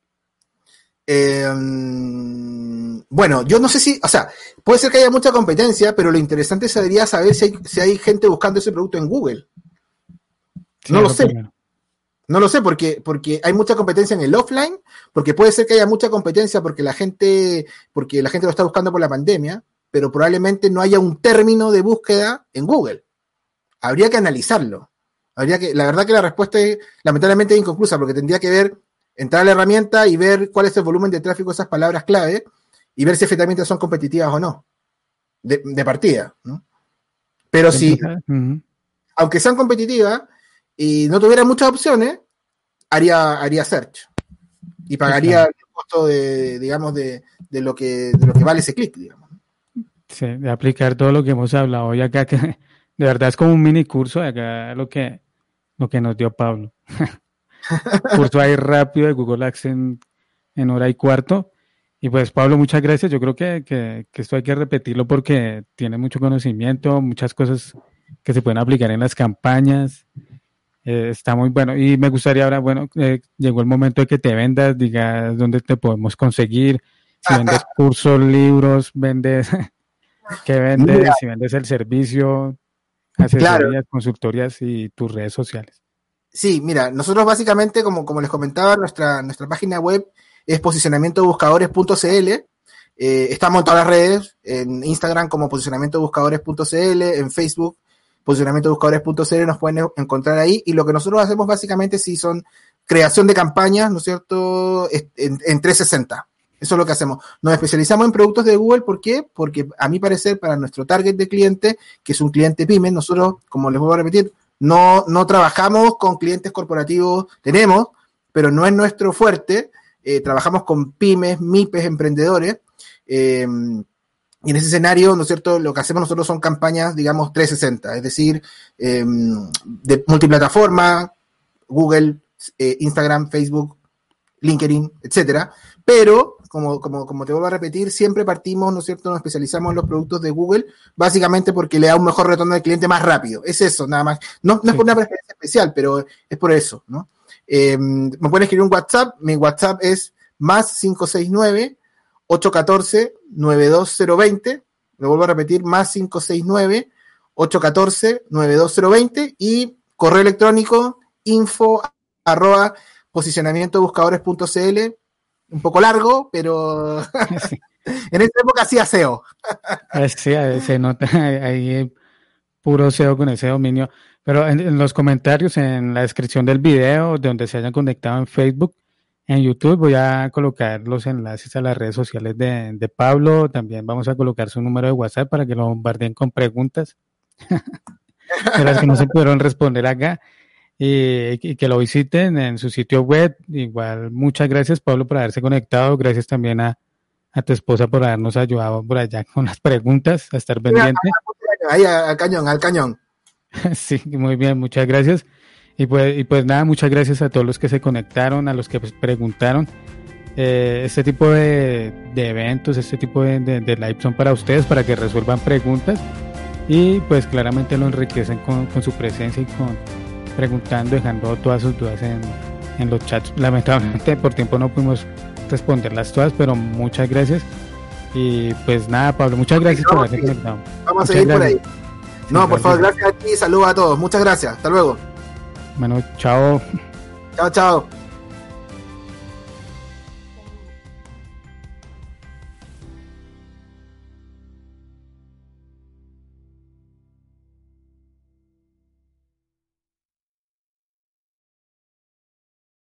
Bueno, yo no sé si, o sea, puede ser que haya mucha competencia, pero lo interesante sería saber si hay gente buscando ese producto en Google. Sí, no lo sé. Primero. No lo sé porque hay mucha competencia en el offline, porque puede ser que haya mucha competencia porque la gente lo está buscando por la pandemia, pero probablemente no haya un término de búsqueda en Google. Habría que analizarlo. La verdad que la respuesta es lamentablemente inconclusa, porque tendría que entrar a la herramienta y ver cuál es el volumen de tráfico de esas palabras clave y ver si efectivamente son competitivas o no, de partida, ¿no? Pero si, aunque sean competitivas y no tuviera muchas opciones, haría search y pagaría el costo de lo que vale ese clic, digamos. Sí, de aplicar todo lo que hemos hablado hoy acá, que de verdad es como un mini curso de acá lo que nos dio Pablo. Curso ahí rápido de Google Ads en hora y cuarto. Y pues Pablo, muchas gracias. Yo creo que esto hay que repetirlo porque tiene mucho conocimiento, muchas cosas que se pueden aplicar en las campañas. Está muy bueno. Y me gustaría ahora, llegó el momento de que te vendas, digas dónde te podemos conseguir, si vendes cursos, libros, vendes, ¿qué vendes? Mira. Si vendes el servicio, asesorías, consultorías y tus redes sociales. Sí, mira, nosotros básicamente, como les comentaba, nuestra página web es posicionamientobuscadores.cl. Estamos en todas las redes, en Instagram como posicionamientobuscadores.cl, en Facebook posicionamientobuscadores.cl, nos pueden encontrar ahí, y lo que nosotros hacemos básicamente sí son creación de campañas, ¿no es cierto?, en 360. Eso es lo que hacemos. Nos especializamos en productos de Google. ¿Por qué? Porque a mi parecer, para nuestro target de cliente, que es un cliente pyme, nosotros, como les voy a repetir, no trabajamos con clientes corporativos, tenemos, pero no es nuestro fuerte. Trabajamos con pymes, MIPES, emprendedores, y en ese escenario, ¿no es cierto?, lo que hacemos nosotros son campañas, digamos, 360, es decir, de multiplataforma, Google, Instagram, Facebook, LinkedIn, etcétera, pero como te vuelvo a repetir, siempre partimos, ¿no es cierto?, nos especializamos en los productos de Google, básicamente porque le da un mejor retorno al cliente más rápido. Es eso, nada más. No es por una preferencia especial, pero es por eso, ¿no? Me pueden escribir un WhatsApp. Mi WhatsApp es más 569-814-92020. Me vuelvo a repetir, más 569-814-92020, y correo electrónico info@posicionamientobuscadores.cl. Un poco largo, pero sí. En esta época hacía SEO. Sí, se nota ahí puro SEO con ese dominio. Pero en los comentarios, en la descripción del video, de donde se hayan conectado en Facebook, en YouTube, voy a colocar los enlaces a las redes sociales de Pablo. También vamos a colocar su número de WhatsApp para que lo bombardeen con preguntas. De las que no se pudieron responder acá. Y que lo visiten en su sitio web. Igual, muchas gracias, Pablo, por haberse conectado. Gracias también a tu esposa por habernos ayudado por allá con las preguntas, a estar pendiente. Ahí al cañón. Sí, muy bien, muchas gracias. Y pues nada, muchas gracias a todos los que se conectaron, a los que preguntaron. Este tipo de eventos, este tipo de live son para ustedes, para que resuelvan preguntas, y pues claramente lo enriquecen con su presencia y con preguntando, dejando todas sus dudas en los chats. Lamentablemente por tiempo no pudimos responderlas todas, pero muchas gracias. Y pues nada, Pablo, muchas gracias por haberse conectado. Vamos a seguir por ahí. No, por favor, gracias a ti, saludos a todos, muchas gracias, hasta luego. Bueno, chao. Chao.